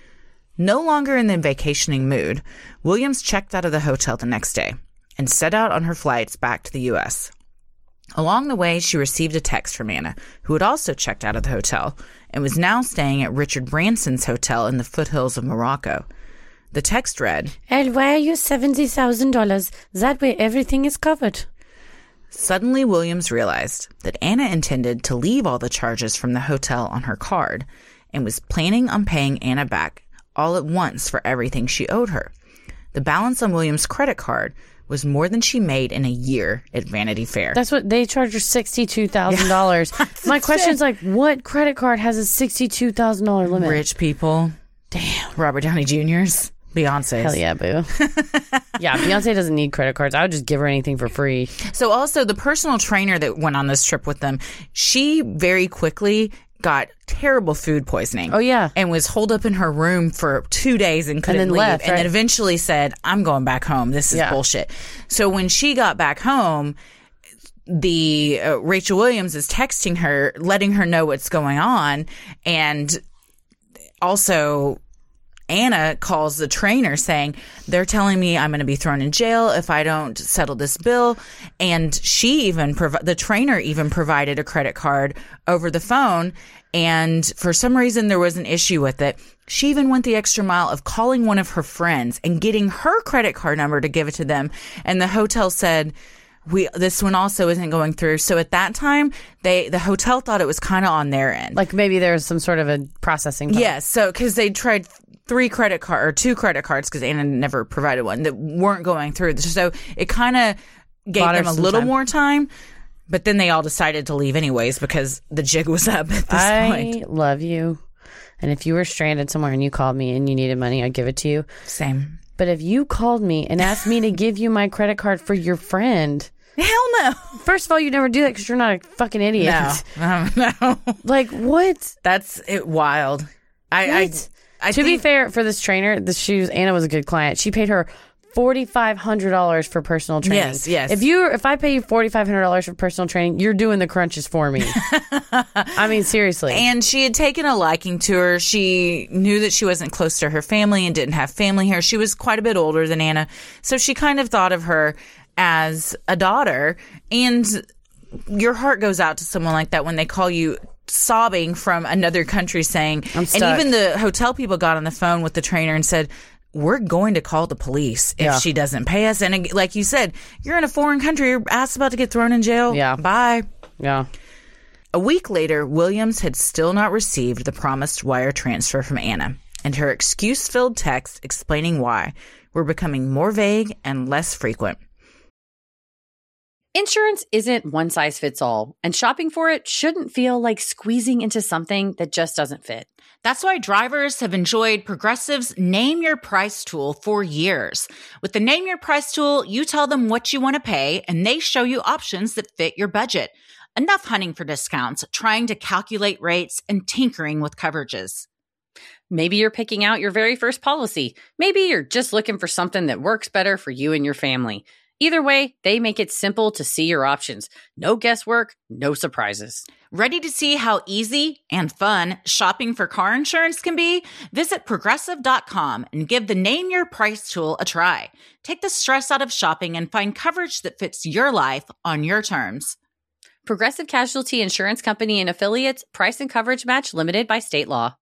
B: No longer in the vacationing mood, Williams checked out of the hotel the next day and set out on her flights back to the U.S. Along the way, she received a text from Anna, who had also checked out of the hotel and was now staying at Richard Branson's hotel in the foothills of Morocco. The text read,
E: "I'll wire you $70,000. That way everything is covered."
B: Suddenly, Williams realized that Anna intended to leave all the charges from the hotel on her card and was planning on paying Anna back all at once for everything she owed her. The balance on Williams' credit card was more than she made in a year at Vanity Fair.
E: That's what they charge her, $62,000. My question is what credit card has a $62,000 limit?
B: Rich people.
E: Damn.
B: Robert Downey Jr.'s. Beyonce's.
E: Hell yeah, boo. Yeah, Beyonce doesn't need credit cards. I would just give her anything for free.
B: So also the personal trainer that went on this trip with them, she very quickly got terrible food poisoning.
E: Oh, yeah.
B: And was holed up in her room for 2 days and couldn't leave.
E: Left,
B: and then eventually said, I'm going back home. This is bullshit. So when she got back home, the Rachel Williams is texting her, letting her know what's going on. And also Anna calls the trainer saying, they're telling me I'm going to be thrown in jail if I don't settle this bill. And she even, the trainer even provided a credit card over the phone. And for some reason, there was an issue with it. She even went the extra mile of calling one of her friends and getting her credit card number to give it to them. And the hotel said, this one also isn't going through. So at that time, the hotel thought it was kind of on their end.
E: Like maybe there's some sort of a processing problem.
B: Yes. So because they tried 2 credit cards, because Anna never provided one, that weren't going through. So it kind of gave them a little more time. But then they all decided to leave anyways because the jig was up at this point.
E: I love you. And if you were stranded somewhere and you called me and you needed money, I'd give it to you.
B: Same.
E: But if you called me and asked me to give you my credit card for your friend...
B: Hell no.
E: First of all, you never do that because you're not a fucking idiot.
B: No.
E: Like, what?
B: That's it. Wild.
E: To be fair, for this trainer, Anna was a good client. She paid her $4,500 for personal training.
B: Yes.
E: If I pay you $4,500 for personal training, you're doing the crunches for me. I mean, seriously.
B: And she had taken a liking to her. She knew that she wasn't close to her family and didn't have family here. She was quite a bit older than Anna, so she kind of thought of her as a daughter. And your heart goes out to someone like that when they call you sobbing from another country saying,
E: I'm stuck.
B: And even the hotel people got on the phone with the trainer and said, we're going to call the police if she doesn't pay us. And like you said, you're in a foreign country, your ass about to get thrown in jail.
E: Yeah.
B: Bye.
E: Yeah.
B: A week later, Williams had still not received the promised wire transfer from Anna, and her excuse-filled texts explaining why were becoming more vague and less frequent.
A: Insurance isn't one size fits all, and shopping for it shouldn't feel like squeezing into something that just doesn't fit.
B: That's why drivers have enjoyed Progressive's Name Your Price tool for years. With the Name Your Price tool, you tell them what you want to pay, and they show you options that fit your budget. Enough hunting for discounts, trying to calculate rates, and tinkering with coverages.
A: Maybe you're picking out your very first policy. Maybe you're just looking for something that works better for you and your family. Either way, they make it simple to see your options. No guesswork, no surprises.
B: Ready to see how easy and fun shopping for car insurance can be? Visit Progressive.com and give the Name Your Price tool a try. Take the stress out of shopping and find coverage that fits your life on your terms.
A: Progressive Casualty Insurance Company and Affiliates. Price and coverage match limited by state law.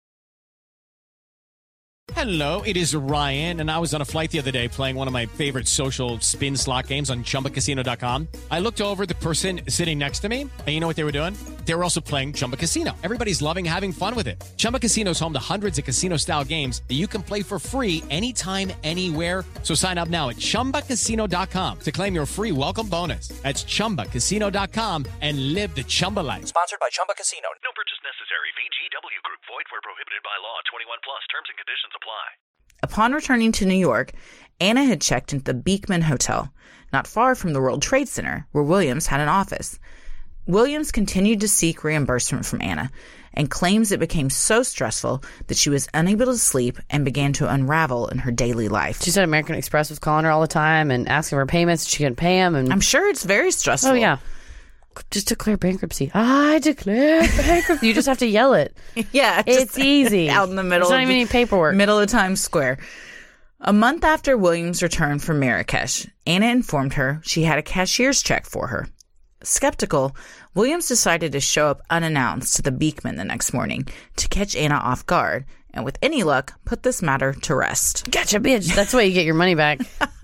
C: Hello, it is Ryan, and I was on a flight the other day playing one of my favorite social spin slot games on ChumbaCasino.com. I looked over at the person sitting next to me, and you know what they were doing? They were also playing Chumba Casino. Everybody's loving having fun with it. Chumba Casino is home to hundreds of casino-style games that you can play for free anytime, anywhere. So sign up now at ChumbaCasino.com to claim your free welcome bonus. That's ChumbaCasino.com and live the Chumba life.
D: Sponsored by Chumba Casino.
I: No purchase necessary. VGW Group. Void where prohibited by law. 21 plus. Terms and conditions apply.
B: Upon returning to New York, Anna had checked into the Beekman Hotel, not far from the World Trade Center, where Williams had an office. Williams continued to seek reimbursement from Anna and claims it became so stressful that she was unable to sleep and began to unravel in her daily life.
E: She said American Express was calling her all the time and asking for payments. She couldn't pay them. And
B: I'm sure it's very stressful.
E: Oh, yeah. Just declare bankruptcy. I declare bankruptcy. You just have to yell it.
B: Yeah.
E: It's easy.
B: Out in the middle.
E: There's not even any paperwork.
B: Middle of Times Square. A month after Williams returned from Marrakesh, Anna informed her she had a cashier's check for her. Skeptical, Williams decided to show up unannounced to the Beekman the next morning to catch Anna off guard and, with any luck, put this matter to rest.
E: Gotcha, bitch. That's the way you get your money back.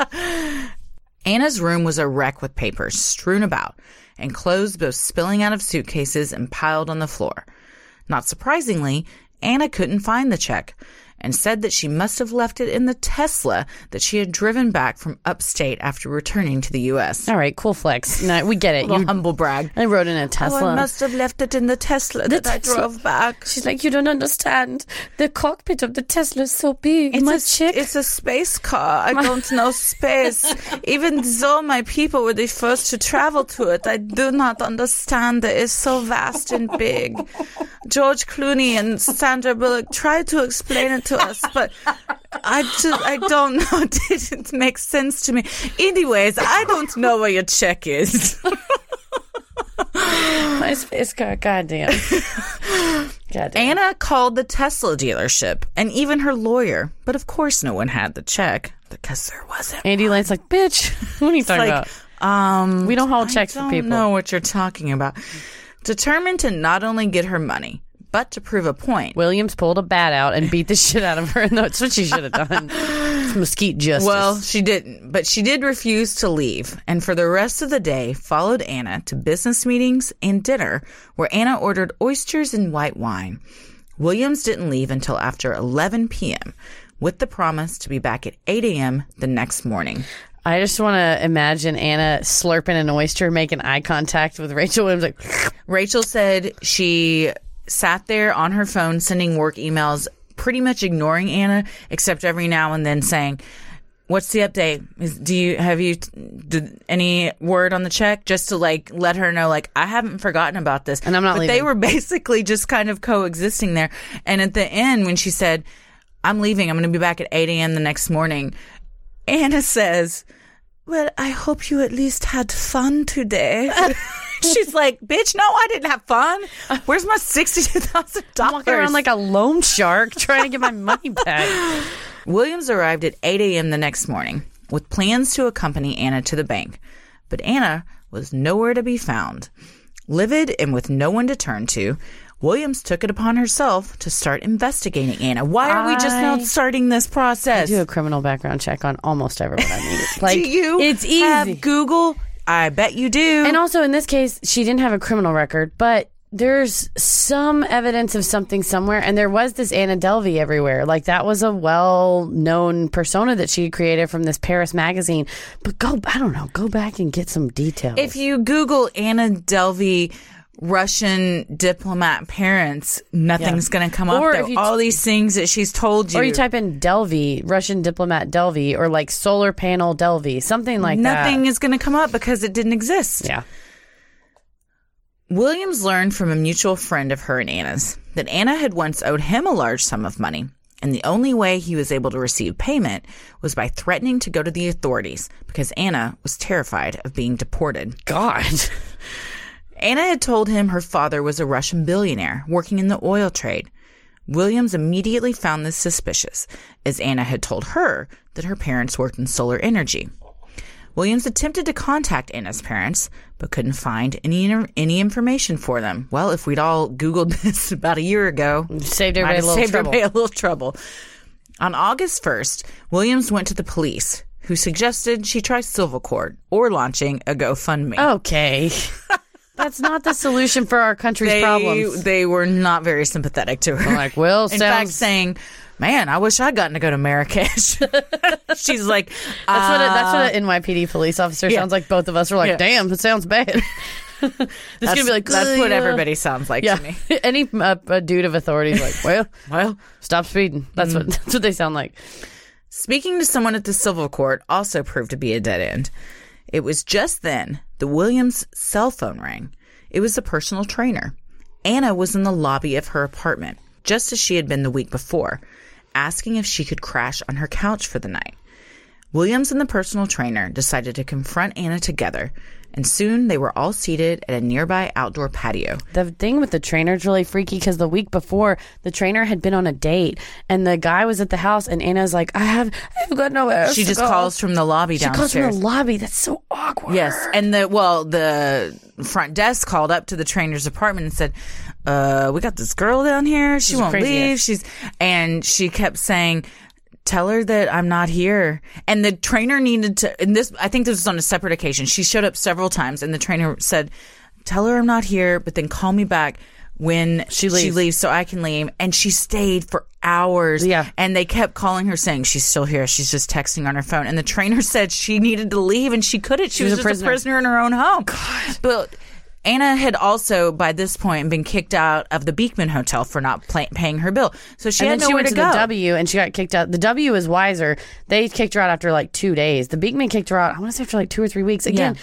B: Anna's room was a wreck with papers strewn about and clothes both spilling out of suitcases and piled on the floor. Not surprisingly, Anna couldn't find the check and said that she must have left it in the Tesla that she had driven back from upstate after returning to the U.S.
E: All right, cool flex. No, we get it.
B: You humble brag.
E: I rode in a Tesla.
B: Oh, I must have left it in the Tesla that I drove back.
E: She's like, you don't understand. The cockpit of the Tesla is so big.
B: It's a space car. I don't know space. Even though my people were the first to travel to it, I do not understand that it's so vast and big. George Clooney and Sandra Bullock tried to explain it to us, but I don't know. It didn't make sense to me. Anyways, I don't know where your check is.
E: My space car, goddamn.
B: Anna called the Tesla dealership and even her lawyer, but of course no one had the check because there wasn't.
E: Andy Lane's like, bitch, what are you talking about? We don't hold checks for people.
B: I don't know what you're talking about. Determined to not only get her money, but to prove a point,
E: Williams pulled a bat out and beat the shit out of her. And that's what she should have done. It's mesquite justice.
B: Well, she didn't, but she did refuse to leave, and for the rest of the day followed Anna to business meetings and dinner, where Anna ordered oysters and white wine. Williams didn't leave until after 11 p.m., with the promise to be back at 8 a.m. the next morning.
E: I just want to imagine Anna slurping an oyster, making eye contact with Rachel Williams. Like,
B: Rachel said she sat there on her phone sending work emails, pretty much ignoring Anna, except every now and then saying, "What's the update? Have you any word on the check?" Just to like let her know, like, I haven't forgotten about this.
E: And I'm not leaving.
B: They were basically just kind of coexisting there. And at the end, when she said, "I'm leaving, I'm going to be back at 8 a.m. the next morning," Anna says, "Well, I hope you at least had fun today." She's like, bitch, no, I didn't have fun. Where's my $62,000?
E: I'm walking around like a loan shark trying to get my money back.
B: Williams arrived at 8 a.m. the next morning with plans to accompany Anna to the bank. But Anna was nowhere to be found. Livid and with no one to turn to, Williams took it upon herself to start investigating Anna. Why are we just now starting this process?
E: I do a criminal background check on almost everyone I meet. Like,
B: do you
E: it's easy.
B: Have Google? I bet you do.
E: And also in this case, she didn't have a criminal record, but there's some evidence of something somewhere. And there was this Anna Delvey everywhere. Like, that was a well-known persona that she created from this Paris magazine. But go back and get some details.
B: If you Google Anna Delvey Russian diplomat parents, nothing's going to come up there. All these things that she's told you.
E: Or you type in Delvey, Russian diplomat Delvey, or like solar panel Delvey, something like that.
B: Nothing is going to come up because it didn't exist.
E: Yeah.
B: Williams learned from a mutual friend of her and Anna's that Anna had once owed him a large sum of money, and the only way he was able to receive payment was by threatening to go to the authorities because Anna was terrified of being deported.
E: God.
B: Anna had told him her father was a Russian billionaire working in the oil trade. Williams immediately found this suspicious, as Anna had told her that her parents worked in solar energy. Williams attempted to contact Anna's parents, but couldn't find any information for them. Well, if we'd all Googled this about a year ago,
E: saved everybody a little trouble.
B: Trouble. On August 1st, Williams went to the police, who suggested she try civil court or launching a GoFundMe.
E: Okay. That's not the solution for our country's problems.
B: They were not very sympathetic to her.
E: I'm like, well,
B: in fact, saying, man, I wish I'd gotten to go to Marrakesh. She's like,
E: that's what an NYPD police officer sounds like. Both of us are like, damn, it sounds bad. It's going to be like,
B: that's what everybody sounds like to me.
E: Any dude of authority is like, well, stop speeding. That's what they sound like.
B: Speaking to someone at the civil court also proved to be a dead end. It was just then the Williams' cell phone rang. It was the personal trainer. Anna was in the lobby of her apartment, just as she had been the week before, asking if she could crash on her couch for the night. Williams and the personal trainer decided to confront Anna together, and soon they were all seated at a nearby outdoor patio.
E: The thing with the trainer is really freaky because the week before, the trainer had been on a date, and the guy was at the house, and Anna's like, I've got nowhere else
B: She just calls from the lobby downstairs.
E: She calls from the lobby. That's so awkward.
B: Yes, and the front desk called up to the trainer's apartment and said, we got this girl down here. She won't leave. And she kept saying, tell her that I'm not here. And the trainer needed to, I think this was on a separate occasion. She showed up several times and the trainer said, tell her I'm not here, but then call me back when she leaves so I can leave. And she stayed for hours.
E: Yeah.
B: And they kept calling her saying she's still here. She's just texting on her phone. And the trainer said she needed to leave and she couldn't. She was just a prisoner in her own home.
E: God.
B: But Anna had also, by this point, been kicked out of the Beekman Hotel for not paying her bill. So she had nowhere to go.
E: The W, and she got kicked out. The W is wiser. They kicked her out after like 2 days. The Beekman kicked her out, I want to say, after like 2 or 3 weeks. Again,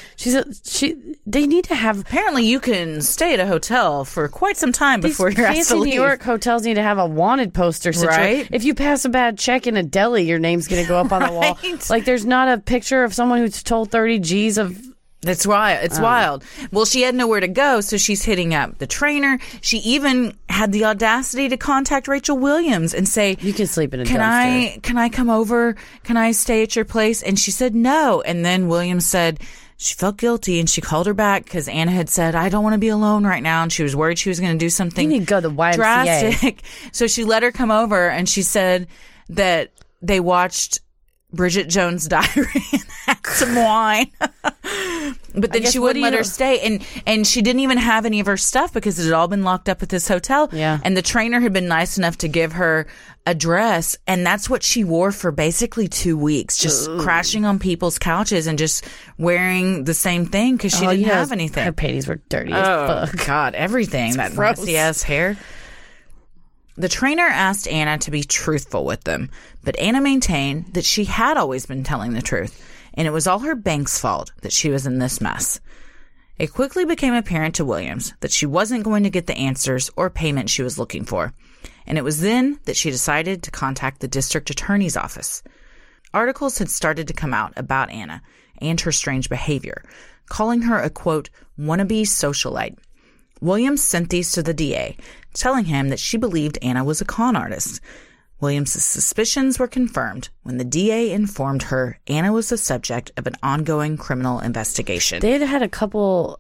E: they need to have...
B: Apparently, you can stay at a hotel for quite some time before you're asked to leave.
E: Fancy New York hotels need to have a wanted poster situation.
B: Right?
E: If you pass a bad check in a deli, your name's going to go up on the wall. Like, there's not a picture of someone who's told 30 G's of...
B: That's right. It's wild. Well, she had nowhere to go, so she's hitting up the trainer. She even had the audacity to contact Rachel Williams and say,
E: you can sleep in a dumpster.
B: Can I come over? Can I stay at your place? And she said no. And then Williams said she felt guilty and she called her back because Anna had said, I don't want to be alone right now. And she was worried she was going to do something
E: you need to go to the YMCA.
B: Drastic. So she let her come over and she said that they watched Bridget Jones' Diary and had some wine. But then she wouldn't let her stay. And she didn't even have any of her stuff because it had all been locked up at this hotel.
E: Yeah.
B: And the trainer had been nice enough to give her a dress. And that's what she wore for basically 2 weeks, just crashing on people's couches and just wearing the same thing because she didn't have anything.
E: Her panties were dirty as fuck.
B: God, everything. That messy ass hair. The trainer asked Anna to be truthful with them, but Anna maintained that she had always been telling the truth, and it was all her bank's fault that she was in this mess. It quickly became apparent to Williams that she wasn't going to get the answers or payment she was looking for, and it was then that she decided to contact the district attorney's office. Articles had started to come out about Anna and her strange behavior, calling her a, quote, wannabe socialite. Williams sent these to the DA, telling him that she believed Anna was a con artist. Williams' suspicions were confirmed when the DA informed her Anna was the subject of an ongoing criminal investigation.
E: She'd had a couple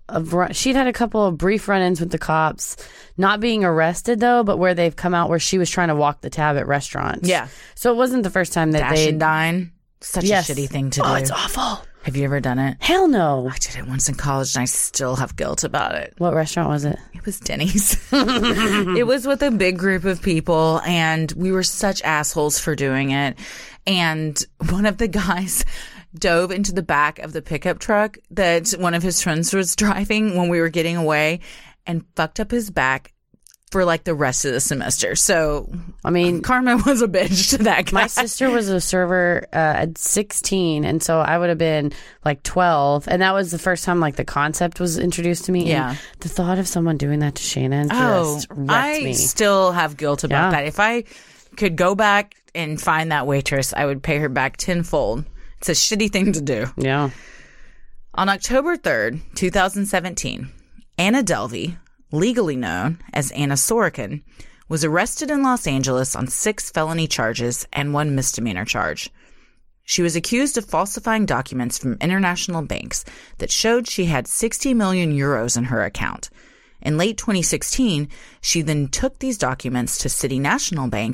E: of brief run-ins with the cops, not being arrested though, but where they've come out where she was trying to walk the tab at restaurants.
B: Yeah.
E: So it wasn't the first time that
B: Dash and dine. Such a shitty thing to do.
E: Oh, it's awful.
B: Have you ever done it?
E: Hell no.
B: I did it once in college and I still have guilt about it.
E: What restaurant was it?
B: It was Denny's. It was with a big group of people and we were such assholes for doing it. And one of the guys dove into the back of the pickup truck that one of his friends was driving when we were getting away and fucked up his back for like the rest of the semester. So,
E: I mean,
B: Carmen was a bitch to that guy.
E: My sister was a server at 16, and so I would have been like 12, and that was the first time like the concept was introduced to me.
B: Yeah,
E: and the thought of someone doing that to Shannon just wrecked me.
B: I still have guilt about that. If I could go back and find that waitress, I would pay her back tenfold. It's a shitty thing to do.
E: Yeah.
B: On October 3rd, 2017, Anna Delvey, legally known as Anna Sorokin, was arrested in Los Angeles on 6 felony charges and 1 misdemeanor charge. She was accused of falsifying documents from international banks that showed she had 60 million euros in her account. In late 2016, she then took these documents to City National Bank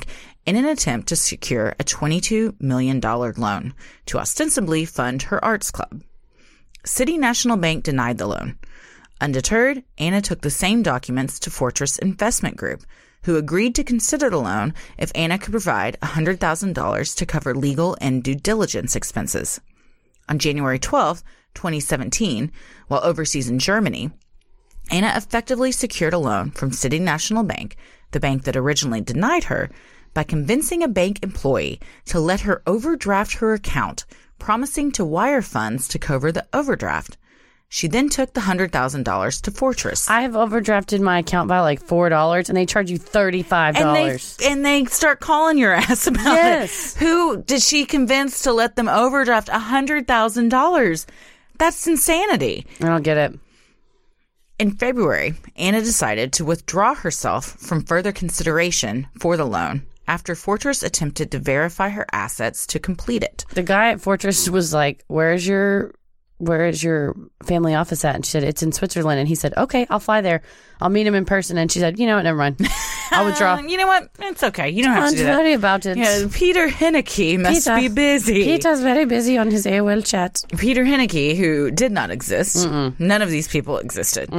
B: in an attempt to secure a $22 million loan to ostensibly fund her arts club. City National Bank denied the loan. Undeterred, Anna took the same documents to Fortress Investment Group, who agreed to consider the loan if Anna could provide $100,000 to cover legal and due diligence expenses. On January 12, 2017, while overseas in Germany, Anna effectively secured a loan from City National Bank, the bank that originally denied her, by convincing a bank employee to let her overdraft her account, promising to wire funds to cover the overdraft. She then took the $100,000 to Fortress.
E: I have overdrafted my account by like $4, and they charge you $35.
B: And they start calling your ass about it. Who did she convince to let them overdraft $100,000? That's insanity.
E: I don't get it.
B: In February, Anna decided to withdraw herself from further consideration for the loan after Fortress attempted to verify her assets to complete it.
E: The guy at Fortress was like, where is your family office at? And she said, it's in Switzerland. And he said, okay, I'll fly there. I'll meet him in person. And she said, you know what, never mind. I'll withdraw.
B: You know what? It's okay. You don't have to do that.
E: Don't worry about it.
B: Yeah, Peter Henneke must be busy.
E: Peter's very busy on his AOL chat.
B: Peter Henneke, who did not exist. None of these people existed.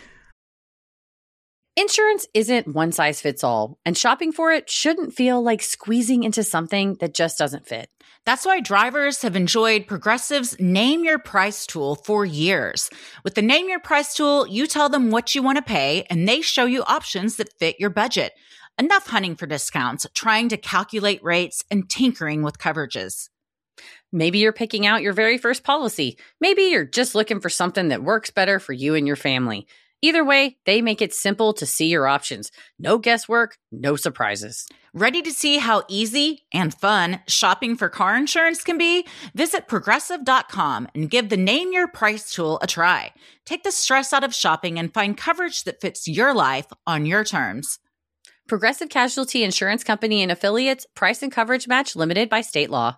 A: Insurance isn't one size fits all, and shopping for it shouldn't feel like squeezing into something that just doesn't fit.
B: That's why drivers have enjoyed Progressive's Name Your Price tool for years. With the Name Your Price tool, you tell them what you want to pay, and they show you options that fit your budget. Enough hunting for discounts, trying to calculate rates, and tinkering with coverages.
A: Maybe you're picking out your very first policy. Maybe you're just looking for something that works better for you and your family. Either way, they make it simple to see your options. No guesswork, no surprises.
B: Ready to see how easy and fun shopping for car insurance can be? Visit Progressive.com and give the Name Your Price tool a try. Take the stress out of shopping and find coverage that fits your life on your terms.
A: Progressive Casualty Insurance Company and Affiliates. Price and coverage match limited by state law.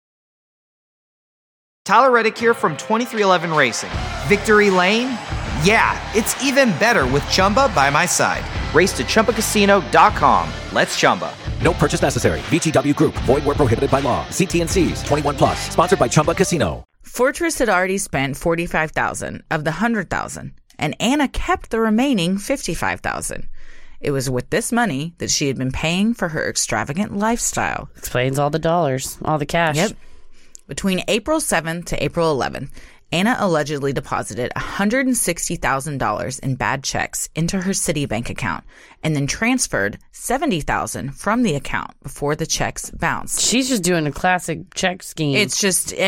H: Tyler Reddick here from 2311 Racing. Victory Lane? Yeah, it's even better with Chumba by my side. Race to ChumbaCasino.com. Let's Chumba.
D: No purchase necessary. VGW Group. Void where prohibited by law. See T&Cs. 21 plus. Sponsored by Chumba Casino.
B: Fortress had already spent $45,000 of the $100,000, and Anna kept the remaining $55,000. It was with this money that she had been paying for her extravagant lifestyle.
E: Explains all the dollars, all the cash.
B: Yep. Between April 7th to April 11th, Anna allegedly deposited $160,000 in bad checks into her Citibank account and then transferred $70,000 from the account before the checks bounced.
E: She's just doing a classic check scheme.
B: It's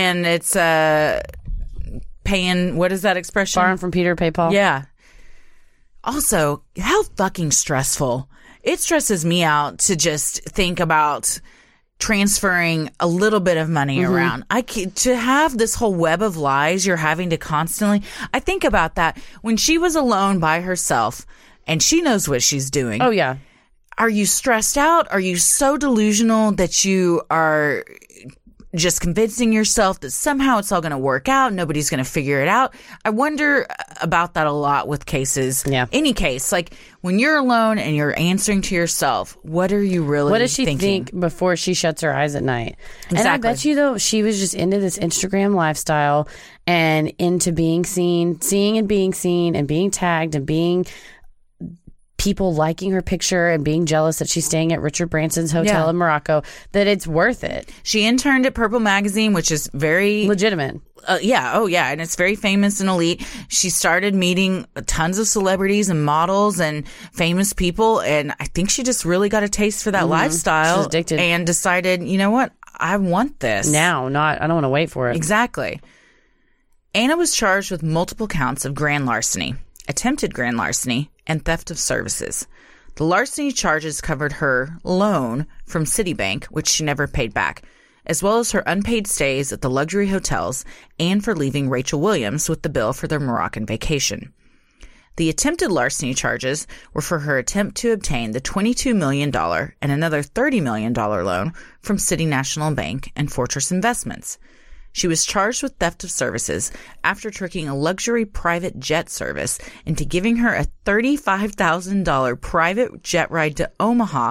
B: paying, what is that expression?
E: Borrowing from Peter, pay Paul.
B: Yeah. Also, how fucking stressful. It stresses me out to just think about transferring a little bit of money around. To have this whole web of lies you're having to constantly. I think about that when she was alone by herself and she knows what she's doing.
E: Oh, yeah.
B: Are you stressed out? Are you so delusional that you are just convincing yourself that somehow it's all going to work out? Nobody's going to figure it out. I wonder about that a lot with cases.
E: Yeah.
B: Any case, like when you're alone and you're answering to yourself, what are you really thinking?
E: What does she think before she shuts her eyes at night?
B: Exactly.
E: And I bet you, though, she was just into this Instagram lifestyle and into being seen, seeing and being seen and being tagged and being people liking her picture and being jealous that she's staying at Richard Branson's hotel in Morocco, that it's worth it.
B: She interned at Purple Magazine, which is very
E: legitimate.
B: And it's very famous and elite. She started meeting tons of celebrities and models and famous people, and I think she just really got a taste for that lifestyle.
E: She's addicted.
B: And decided, you know what? I want this.
E: Now, I don't want to wait for it.
B: Exactly. Anna was charged with multiple counts of grand larceny, attempted grand larceny, and theft of services. The larceny charges covered her loan from Citibank, which she never paid back, as well as her unpaid stays at the luxury hotels and for leaving Rachel Williams with the bill for their Moroccan vacation. The attempted larceny charges were for her attempt to obtain the $22 million and another $30 million loan from City National Bank and Fortress Investments. She was charged with theft of services after tricking a luxury private jet service into giving her a $35,000 private jet ride to Omaha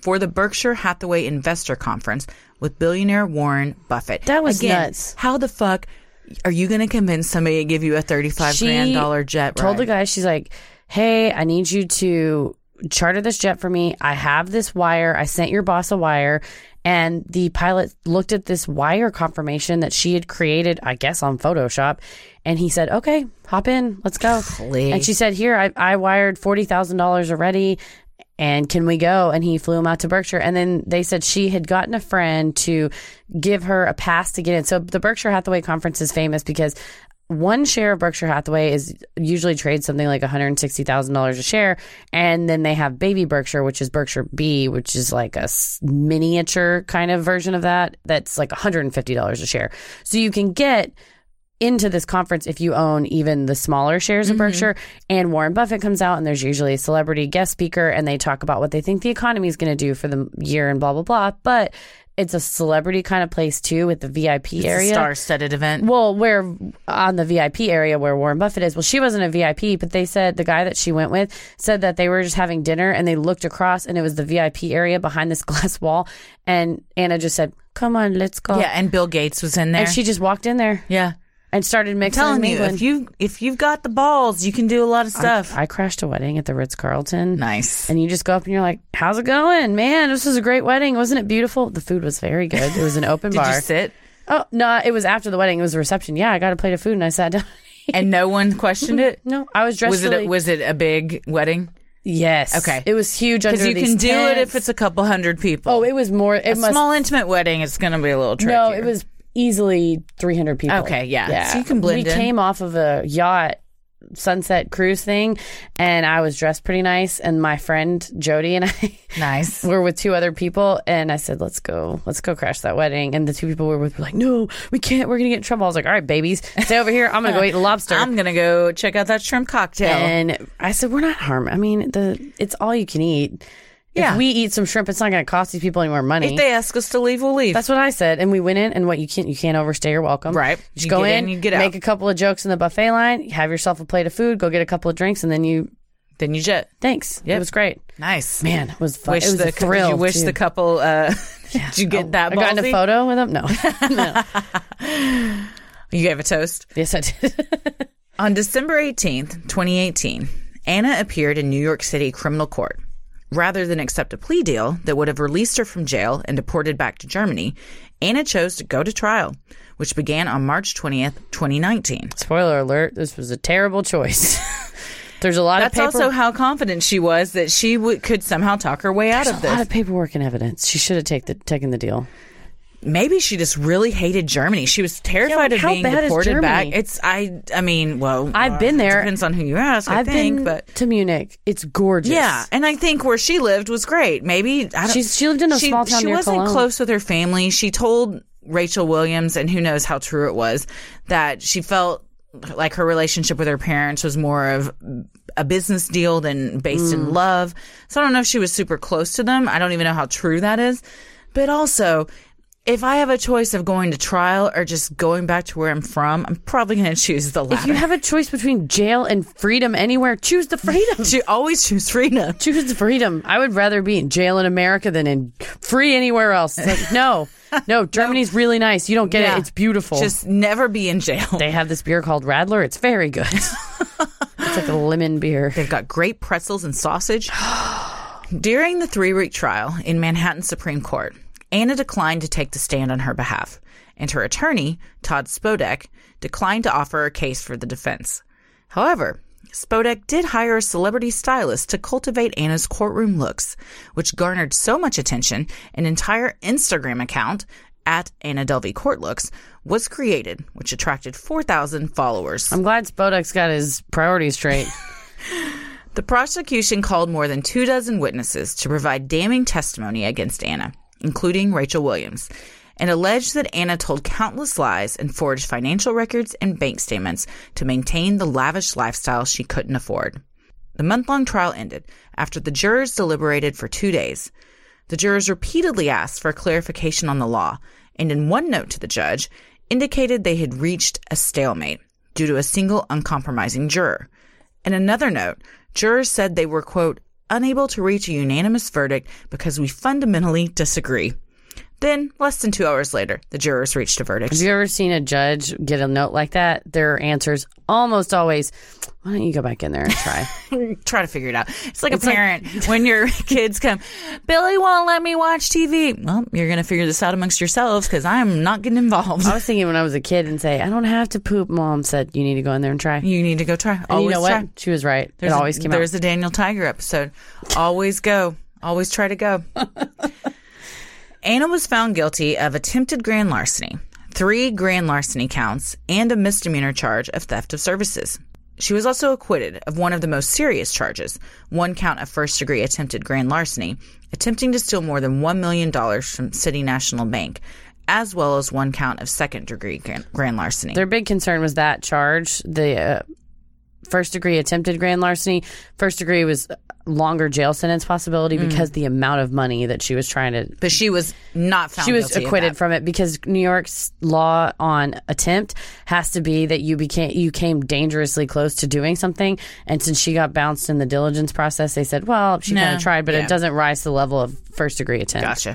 B: for the Berkshire Hathaway Investor Conference with billionaire Warren Buffett.
E: That was nuts.
B: How the fuck are you going to convince somebody to give you a $35,000 jet ride?
E: Told the guy, she's like, hey, I need you to charter this jet for me. I have this wire. I sent your boss a wire. And the pilot looked at this wire confirmation that she had created, I guess, on Photoshop. And he said, okay, hop in. Let's go.
B: Please.
E: And she said, here, I wired $40,000 already. And can we go? And he flew him out to Berkshire. And then they said she had gotten a friend to give her a pass to get in. So the Berkshire Hathaway conference is famous because one share of Berkshire Hathaway is usually trades something like $160,000 a share. And then they have Baby Berkshire, which is Berkshire B, which is like a miniature kind of version of that. That's like $150 a share. So you can get into this conference if you own even the smaller shares of Berkshire. And Warren Buffett comes out, and there's usually a celebrity guest speaker, and they talk about what they think the economy is going to do for the year and blah, blah, blah. But it's a celebrity kind of place too, with the VIP area.
B: A star-studded event.
E: Well, where on the VIP area where Warren Buffett is. Well, she wasn't a VIP, but they said the guy that she went with said that they were just having dinner and they looked across and it was the VIP area behind this glass wall. And Anna just said, come on, let's go.
B: Yeah, and Bill Gates was in there.
E: And she just walked in there.
B: Yeah.
E: And started mixing
B: I'm telling
E: and
B: you, if you've got the balls, you can do a lot of stuff.
E: I crashed a wedding at the Ritz-Carlton.
B: Nice.
E: And you just go up and you're like, how's it going? Man, this was a great wedding. Wasn't it beautiful? The food was very good. It was an open bar.
B: Did you sit?
E: Oh, no, it was after the wedding. It was a reception. Yeah, I got a plate of food and I sat down.
B: And no one questioned it?
E: No, I was dressed
B: Was it a big wedding?
E: Yes.
B: Okay.
E: It was huge under these
B: Because you can do
E: tents.
B: it if it's a couple hundred people.
E: Oh, it was more.
B: A small intimate wedding is going to be a little trickier.
E: No, it was easily 300 people.
B: Okay, yeah. So you can blend in.
E: We came off of a yacht sunset cruise thing, and I was dressed pretty nice, and my friend Jody and I were with two other people, and I said, let's go crash that wedding. And the two people we were with were like, no, we can't, we're gonna get in trouble. I was like, all right, babies, stay over here, I'm gonna go eat lobster.
B: I'm gonna go check out that shrimp cocktail.
E: And I said, we're not harmed. I mean, it's all you can eat.
B: Yeah.
E: If we eat some shrimp, it's not going to cost these people any more money.
B: If they ask us to leave, we'll leave.
E: That's what I said. And we went in, and you can't overstay your welcome.
B: Right.
E: Just go in, you get out. Make a couple of jokes in the buffet line, have yourself a plate of food, go get a couple of drinks, and then you
B: jet.
E: Thanks. Yep. It was great.
B: Nice.
E: Man, it was fun. It was a thrill.
B: Did you wish the couple, did you get that ballsy?
E: I got in a photo with them? No.
B: No. You gave a toast?
E: Yes, I did.
B: On December 18th, 2018, Anna appeared in New York City criminal court. Rather than accept a plea deal that would have released her from jail and deported back to Germany, Anna chose to go to trial, which began on March 20th, 2019.
E: Spoiler alert, this was a terrible choice. There's a lot of paperwork.
B: That's also how confident she was that she could somehow talk her way out of this.
E: There's a lot of paperwork and evidence. She should have taken the deal.
B: Maybe she just really hated Germany. She was terrified of being deported back. I mean, well,
E: I've been there.
B: Depends on who you ask, I think.
E: But to Munich. It's gorgeous.
B: Yeah, and I think where she lived was great. Maybe
E: she lived in a small town near Cologne.
B: She wasn't close with her family. She told Rachel Williams, and who knows how true it was, that she felt like her relationship with her parents was more of a business deal than based in love. So I don't know if she was super close to them. I don't even know how true that is. But also, if I have a choice of going to trial or just going back to where I'm from, I'm probably going to choose the latter.
E: If you have a choice between jail and freedom anywhere, choose the freedom.
B: You always choose freedom.
E: Choose the freedom. I would rather be in jail in America than in free anywhere else. It's like, no, Germany's really nice. You don't get it. It's beautiful.
B: Just never be in jail.
E: They have this beer called Radler. It's very good. It's like a lemon beer.
B: They've got great pretzels and sausage. During the 3-week trial in Manhattan Supreme Court, Anna declined to take the stand on her behalf, and her attorney, Todd Spodek, declined to offer a case for the defense. However, Spodek did hire a celebrity stylist to cultivate Anna's courtroom looks, which garnered so much attention, an entire Instagram account at Anna Delvey Court Looks was created, which attracted 4,000 followers.
E: I'm glad Spodek's got his priorities straight.
B: The prosecution called more than 24 witnesses to provide damning testimony against Anna, including Rachel Williams, and alleged that Anna told countless lies and forged financial records and bank statements to maintain the lavish lifestyle she couldn't afford. The month-long trial ended after the jurors deliberated for 2 days. The jurors repeatedly asked for clarification on the law, and in one note to the judge, indicated they had reached a stalemate due to a single uncompromising juror. In another note, jurors said they were, quote, unable to reach a unanimous verdict because we fundamentally disagree. Then, less than 2 hours later, the jurors reached a verdict.
E: Have you ever seen a judge get a note like that? Their answer's almost always, why don't you go back in there and try?
B: Try to figure it out. It's like a parent when your kids come, Billy won't let me watch TV. Well, you're going to figure this out amongst yourselves because I'm not getting involved.
E: I was thinking when I was a kid and say, I don't have to poop. Mom said, you need to go in there and try.
B: You need to go try.
E: And
B: always
E: you know
B: try.
E: what? She was right. It always came out.
B: There's the Daniel Tiger episode. Always go. Always try to go. Anna was found guilty of attempted grand larceny, 3 grand larceny counts, and a misdemeanor charge of theft of services. She was also acquitted of one of the most serious charges, 1 count of first-degree attempted grand larceny, attempting to steal more than $1 million from City National Bank, as well as 1 count of second-degree grand larceny.
E: Their big concern was that charge, the first-degree attempted grand larceny. First-degree was longer jail sentence possibility because the amount of money that she was trying to...
B: But she was not found guilty.
E: She was acquitted from it because New York's law on attempt has to be that you came dangerously close to doing something. And since she got bounced in the diligence process, they said, well, she kind of tried, but it doesn't rise to the level of first-degree attempt.
B: Gotcha.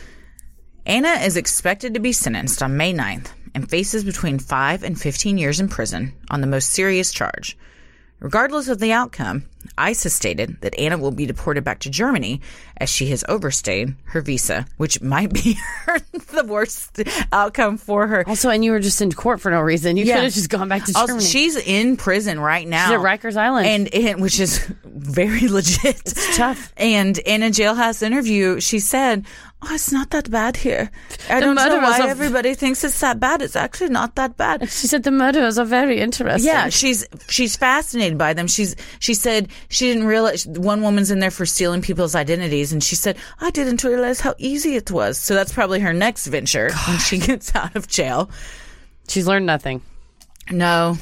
B: Anna is expected to be sentenced on May 9th and faces between 5 and 15 years in prison on the most serious charge. Regardless of the outcome, ICE has stated that Anna will be deported back to Germany as she has overstayed her visa, which might be the worst outcome for her.
E: Also, and you were just in court for no reason. You could have just gone back to Germany.
B: Also, she's in prison right now.
E: She's at Rikers Island.
B: And which is very legit.
E: It's tough.
B: And in a jailhouse interview, she said, it's not that bad here. I don't know why everybody thinks it's that bad. It's actually not that bad.
E: She said the murderers are very interesting.
B: Yeah, she's fascinated by them. She said she didn't realize one woman's in there for stealing people's identities, and she said, I didn't realize how easy it was. So that's probably her next venture when she gets out of jail.
E: She's learned nothing.
B: No.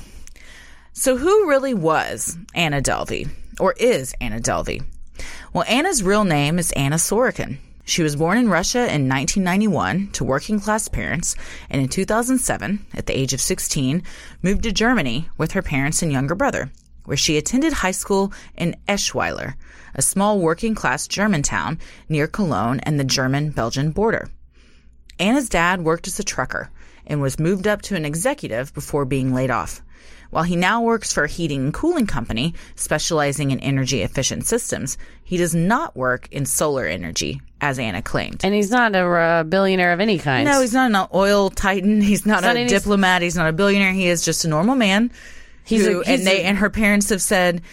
B: So who really was Anna Delvey, or is Anna Delvey? Well, Anna's real name is Anna Sorokin. She was born in Russia in 1991 to working-class parents, and in 2007, at the age of 16, moved to Germany with her parents and younger brother, where she attended high school in Eschweiler, a small working-class German town near Cologne and the German-Belgian border. Anna's dad worked as a trucker and was moved up to an executive before being laid off. While he now works for a heating and cooling company specializing in energy-efficient systems, he does not work in solar energy, as Anna claimed.
E: And he's not a billionaire of any kind.
B: No, he's not an oil titan. He's not a diplomat. He's not a billionaire. He is just a normal man. And her parents have said,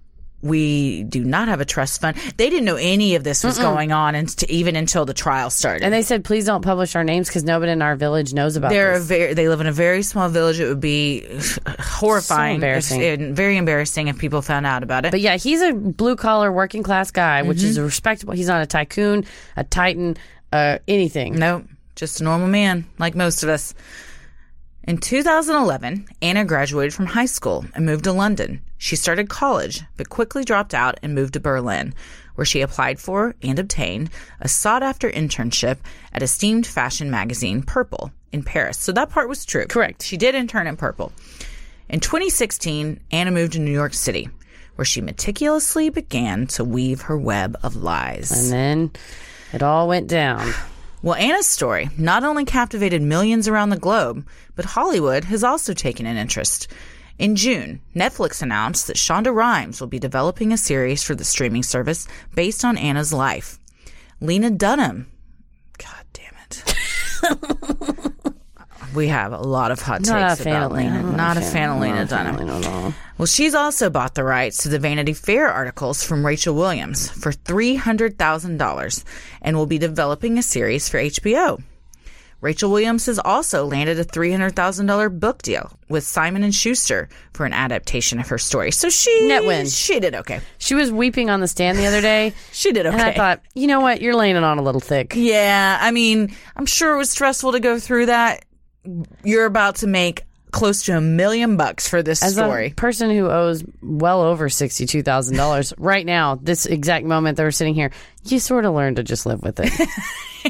B: we do not have a trust fund. They didn't know any of this was going on even until the trial started.
E: And they said, please don't publish our names because nobody in our village knows about this.
B: They live in a very small village. It would be horrifying.
E: So embarrassing.
B: Very embarrassing if people found out about it.
E: But yeah, he's a blue-collar, working-class guy, which is respectable. He's not a tycoon, a titan, anything.
B: Nope. Just a normal man, like most of us. In 2011, Anna graduated from high school and moved to London. She started college, but quickly dropped out and moved to Berlin, where she applied for and obtained a sought-after internship at esteemed fashion magazine Purple in Paris. So that part was true.
E: Correct.
B: She did intern at Purple. In 2016, Anna moved to New York City, where she meticulously began to weave her web of lies.
E: And then it all went down.
B: Well, Anna's story not only captivated millions around the globe, but Hollywood has also taken an interest. In June, Netflix announced that Shonda Rhimes will be developing a series for the streaming service based on Anna's life. Lena Dunham. God damn it. We have a lot of hot takes about Lena. Not a fan of Lena Dunham. Well, she's also bought the rights to the Vanity Fair articles from Rachel Williams for $300,000 and will be developing a series for HBO. Rachel Williams has also landed a $300,000 book deal with Simon & Schuster for an adaptation of her story. So she did okay.
E: She was weeping on the stand the other day.
B: She did okay.
E: And I thought, you know what? You're laying it on a little thick.
B: Yeah, I mean, I'm sure it was stressful to go through that. You're about to make close to $1 million for this story.
E: As a person who owes well over $62,000 right now, this exact moment that we're sitting here, you sort of learn to just live with it.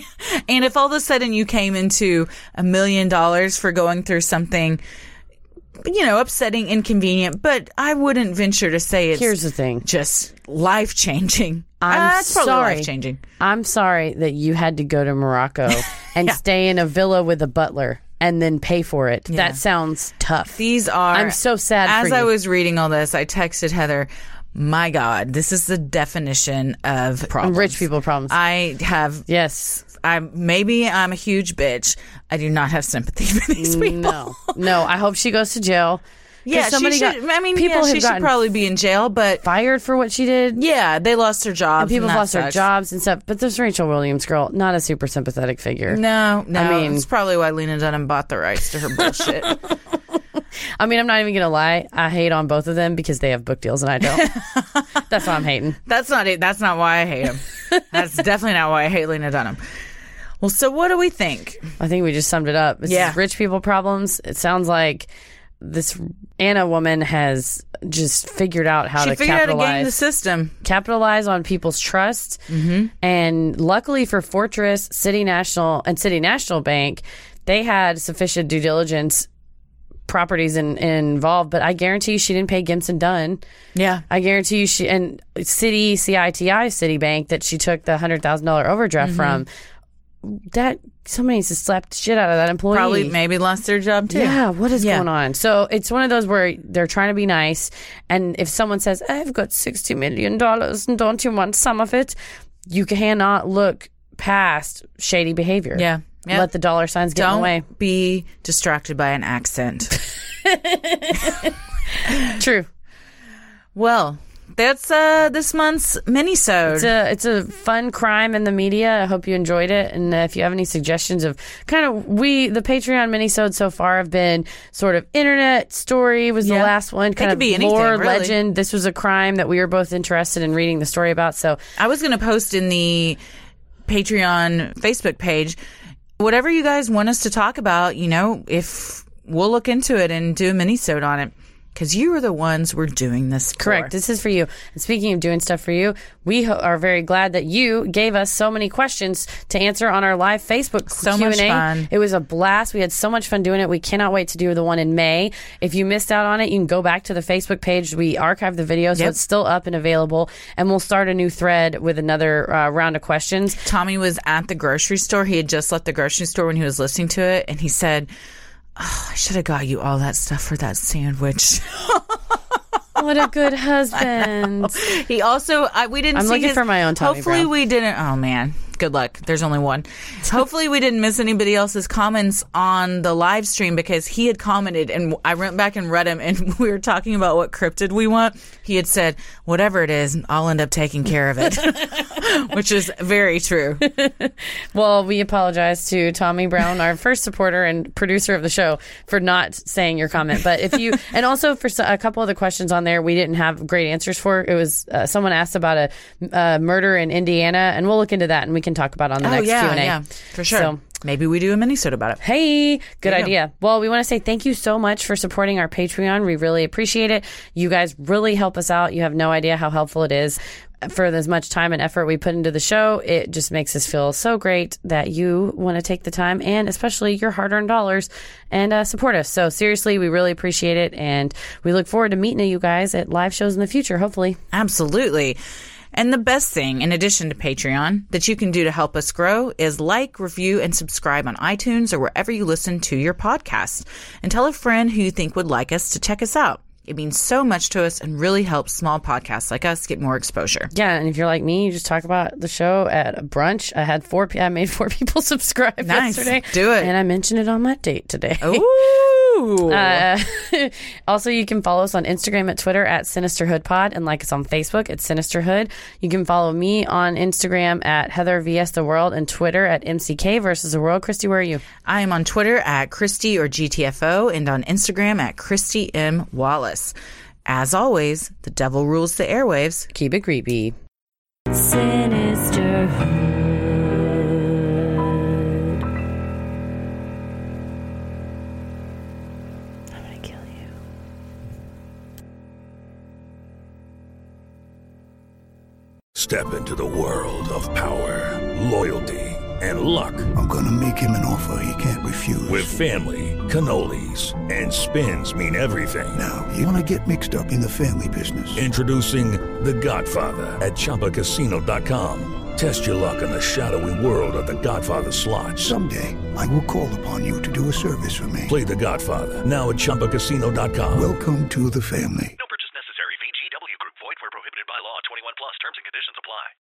B: And if all of a sudden you came into $1 million for going through something, upsetting, inconvenient, but I wouldn't venture to say it's
E: Here's the thing.
B: just life-changing.
E: I'm
B: it's probably
E: sorry.
B: life-changing.
E: I'm sorry that you had to go to Morocco and stay in a villa with a butler and then pay for it.
B: Yeah.
E: That sounds tough.
B: I'm
E: so sad
B: As
E: for you.
B: I was reading all this, I texted Heather, my God, this is the definition of problems.
E: Rich people problems.
B: I have...
E: Yes.
B: Maybe I'm a huge bitch. I do not have sympathy for these people.
E: No. I hope she goes to jail.
B: Yeah,
E: somebody
B: she should. She should probably be in jail, but
E: fired for what she did.
B: Yeah, they lost their jobs.
E: And people
B: that
E: lost their
B: sucks.
E: jobs and stuff. But this Rachel Williams girl, not a super sympathetic figure.
B: No.
E: I mean,
B: it's probably why Lena Dunham bought the rights to her bullshit.
E: I mean, I'm not even gonna lie. I hate on both of them because they have book deals and I don't. That's why I'm hating.
B: That's not it. That's not why I hate him. That's definitely not why I hate Lena Dunham. Well, so what do we think?
E: I think we just summed it up. This is rich people problems. It sounds like this Anna woman has just figured out how to
B: game the system.
E: Capitalize on people's trust. Mm-hmm. And luckily for Fortress, City National Bank, they had sufficient due diligence properties involved, but I guarantee you she didn't pay Gimson Dunn.
B: Yeah.
E: I guarantee you Citibank that she took the $100,000 overdraft from, that somebody needs to slap the shit out of that employee.
B: Probably maybe lost their job too.
E: Yeah, what is going on? So it's one of those where they're trying to be nice, and if someone says, I've got $60 million and don't you want some of it, you cannot look past shady behavior.
B: Yeah. Yep.
E: Let the dollar signs get in the way.
B: Don't be distracted by an accent.
E: True.
B: Well, that's this month's mini-sode.
E: It's a fun crime in the media. I hope you enjoyed it. And if you have any suggestions of the Patreon mini-sode so far have been sort of internet story was the last one. Kind of lore, legend. This was a crime that we were both interested in reading the story about. So
B: I was going to post in the Patreon Facebook page whatever you guys want us to talk about, if we'll look into it and do a mini-sode on it. Because you are the ones we're doing this for.
E: Correct. This is for you. And speaking of doing stuff for you, we are very glad that you gave us so many questions to answer on our live Facebook
B: so
E: Q&A.
B: Much fun.
E: It was a blast. We had so much fun doing it. We cannot wait to do the one in May. If you missed out on it, you can go back to the Facebook page. We archived the video, so it's still up and available. And we'll start a new thread with another round of questions.
B: Tommy was at the grocery store. He had just left the grocery store when he was listening to it. And he said, I should have got you all that stuff for that sandwich.
E: What a good husband.
B: He also, we didn't
E: I'm
B: see
E: looking
B: his,
E: for my own Tommy
B: hopefully
E: Brown.
B: We didn't, oh man, good luck. There's only one. Hopefully we didn't miss anybody else's comments on the live stream because he had commented and I went back and read him and we were talking about what cryptid we want. He had said, whatever it is, I'll end up taking care of it, which is very true.
E: Well, we apologize to Tommy Brown, our first supporter and producer of the show, for not saying your comment. But if you, and also for a couple of the questions on there, we didn't have great answers for. It was someone asked about a murder in Indiana, and we'll look into that and we can talk about it on the next Q&A.
B: Yeah, for sure. So, maybe we do a mini-sode about it.
E: Hey, good idea. Well, we want to say thank you so much for supporting our Patreon. We really appreciate it. You guys really help us out. You have no idea how helpful it is. For as much time and effort we put into the show, it just makes us feel so great that you want to take the time and especially your hard-earned dollars and support us. So seriously, we really appreciate it. And we look forward to meeting you guys at live shows in the future, hopefully.
B: Absolutely. And the best thing, in addition to Patreon, that you can do to help us grow is like, review, and subscribe on iTunes or wherever you listen to your podcasts. And tell a friend who you think would like us to check us out. It means so much to us and really helps small podcasts like us get more exposure.
E: Yeah, and if you're like me, you just talk about the show at a brunch. I made 4 people subscribe yesterday.
B: Do it.
E: And I mentioned it on my date today.
B: Ooh.
E: Also, you can follow us on Instagram and Twitter at SinisterhoodPod and like us on Facebook at Sinisterhood. You can follow me on Instagram at Heather vs. The World and Twitter at MCK versus the World. Christy, where are you?
B: I am on Twitter at Christy or GTFO and on Instagram at Christy M. Wallace. As always, the devil rules the airwaves.
E: Keep it creepy.
A: Sinisterhood. I'm gonna kill you.
J: Step into the world of power, loyalty, and luck.
K: I'm gonna make him an offer he can't refuse.
J: With family, cannolis, and spins mean everything.
K: Now, you wanna get mixed up in the family business.
J: Introducing The Godfather at ChumbaCasino.com. Test your luck in the shadowy world of The Godfather slot.
K: Someday, I will call upon you to do a service for me.
J: Play The Godfather now at ChumbaCasino.com.
K: Welcome to the family.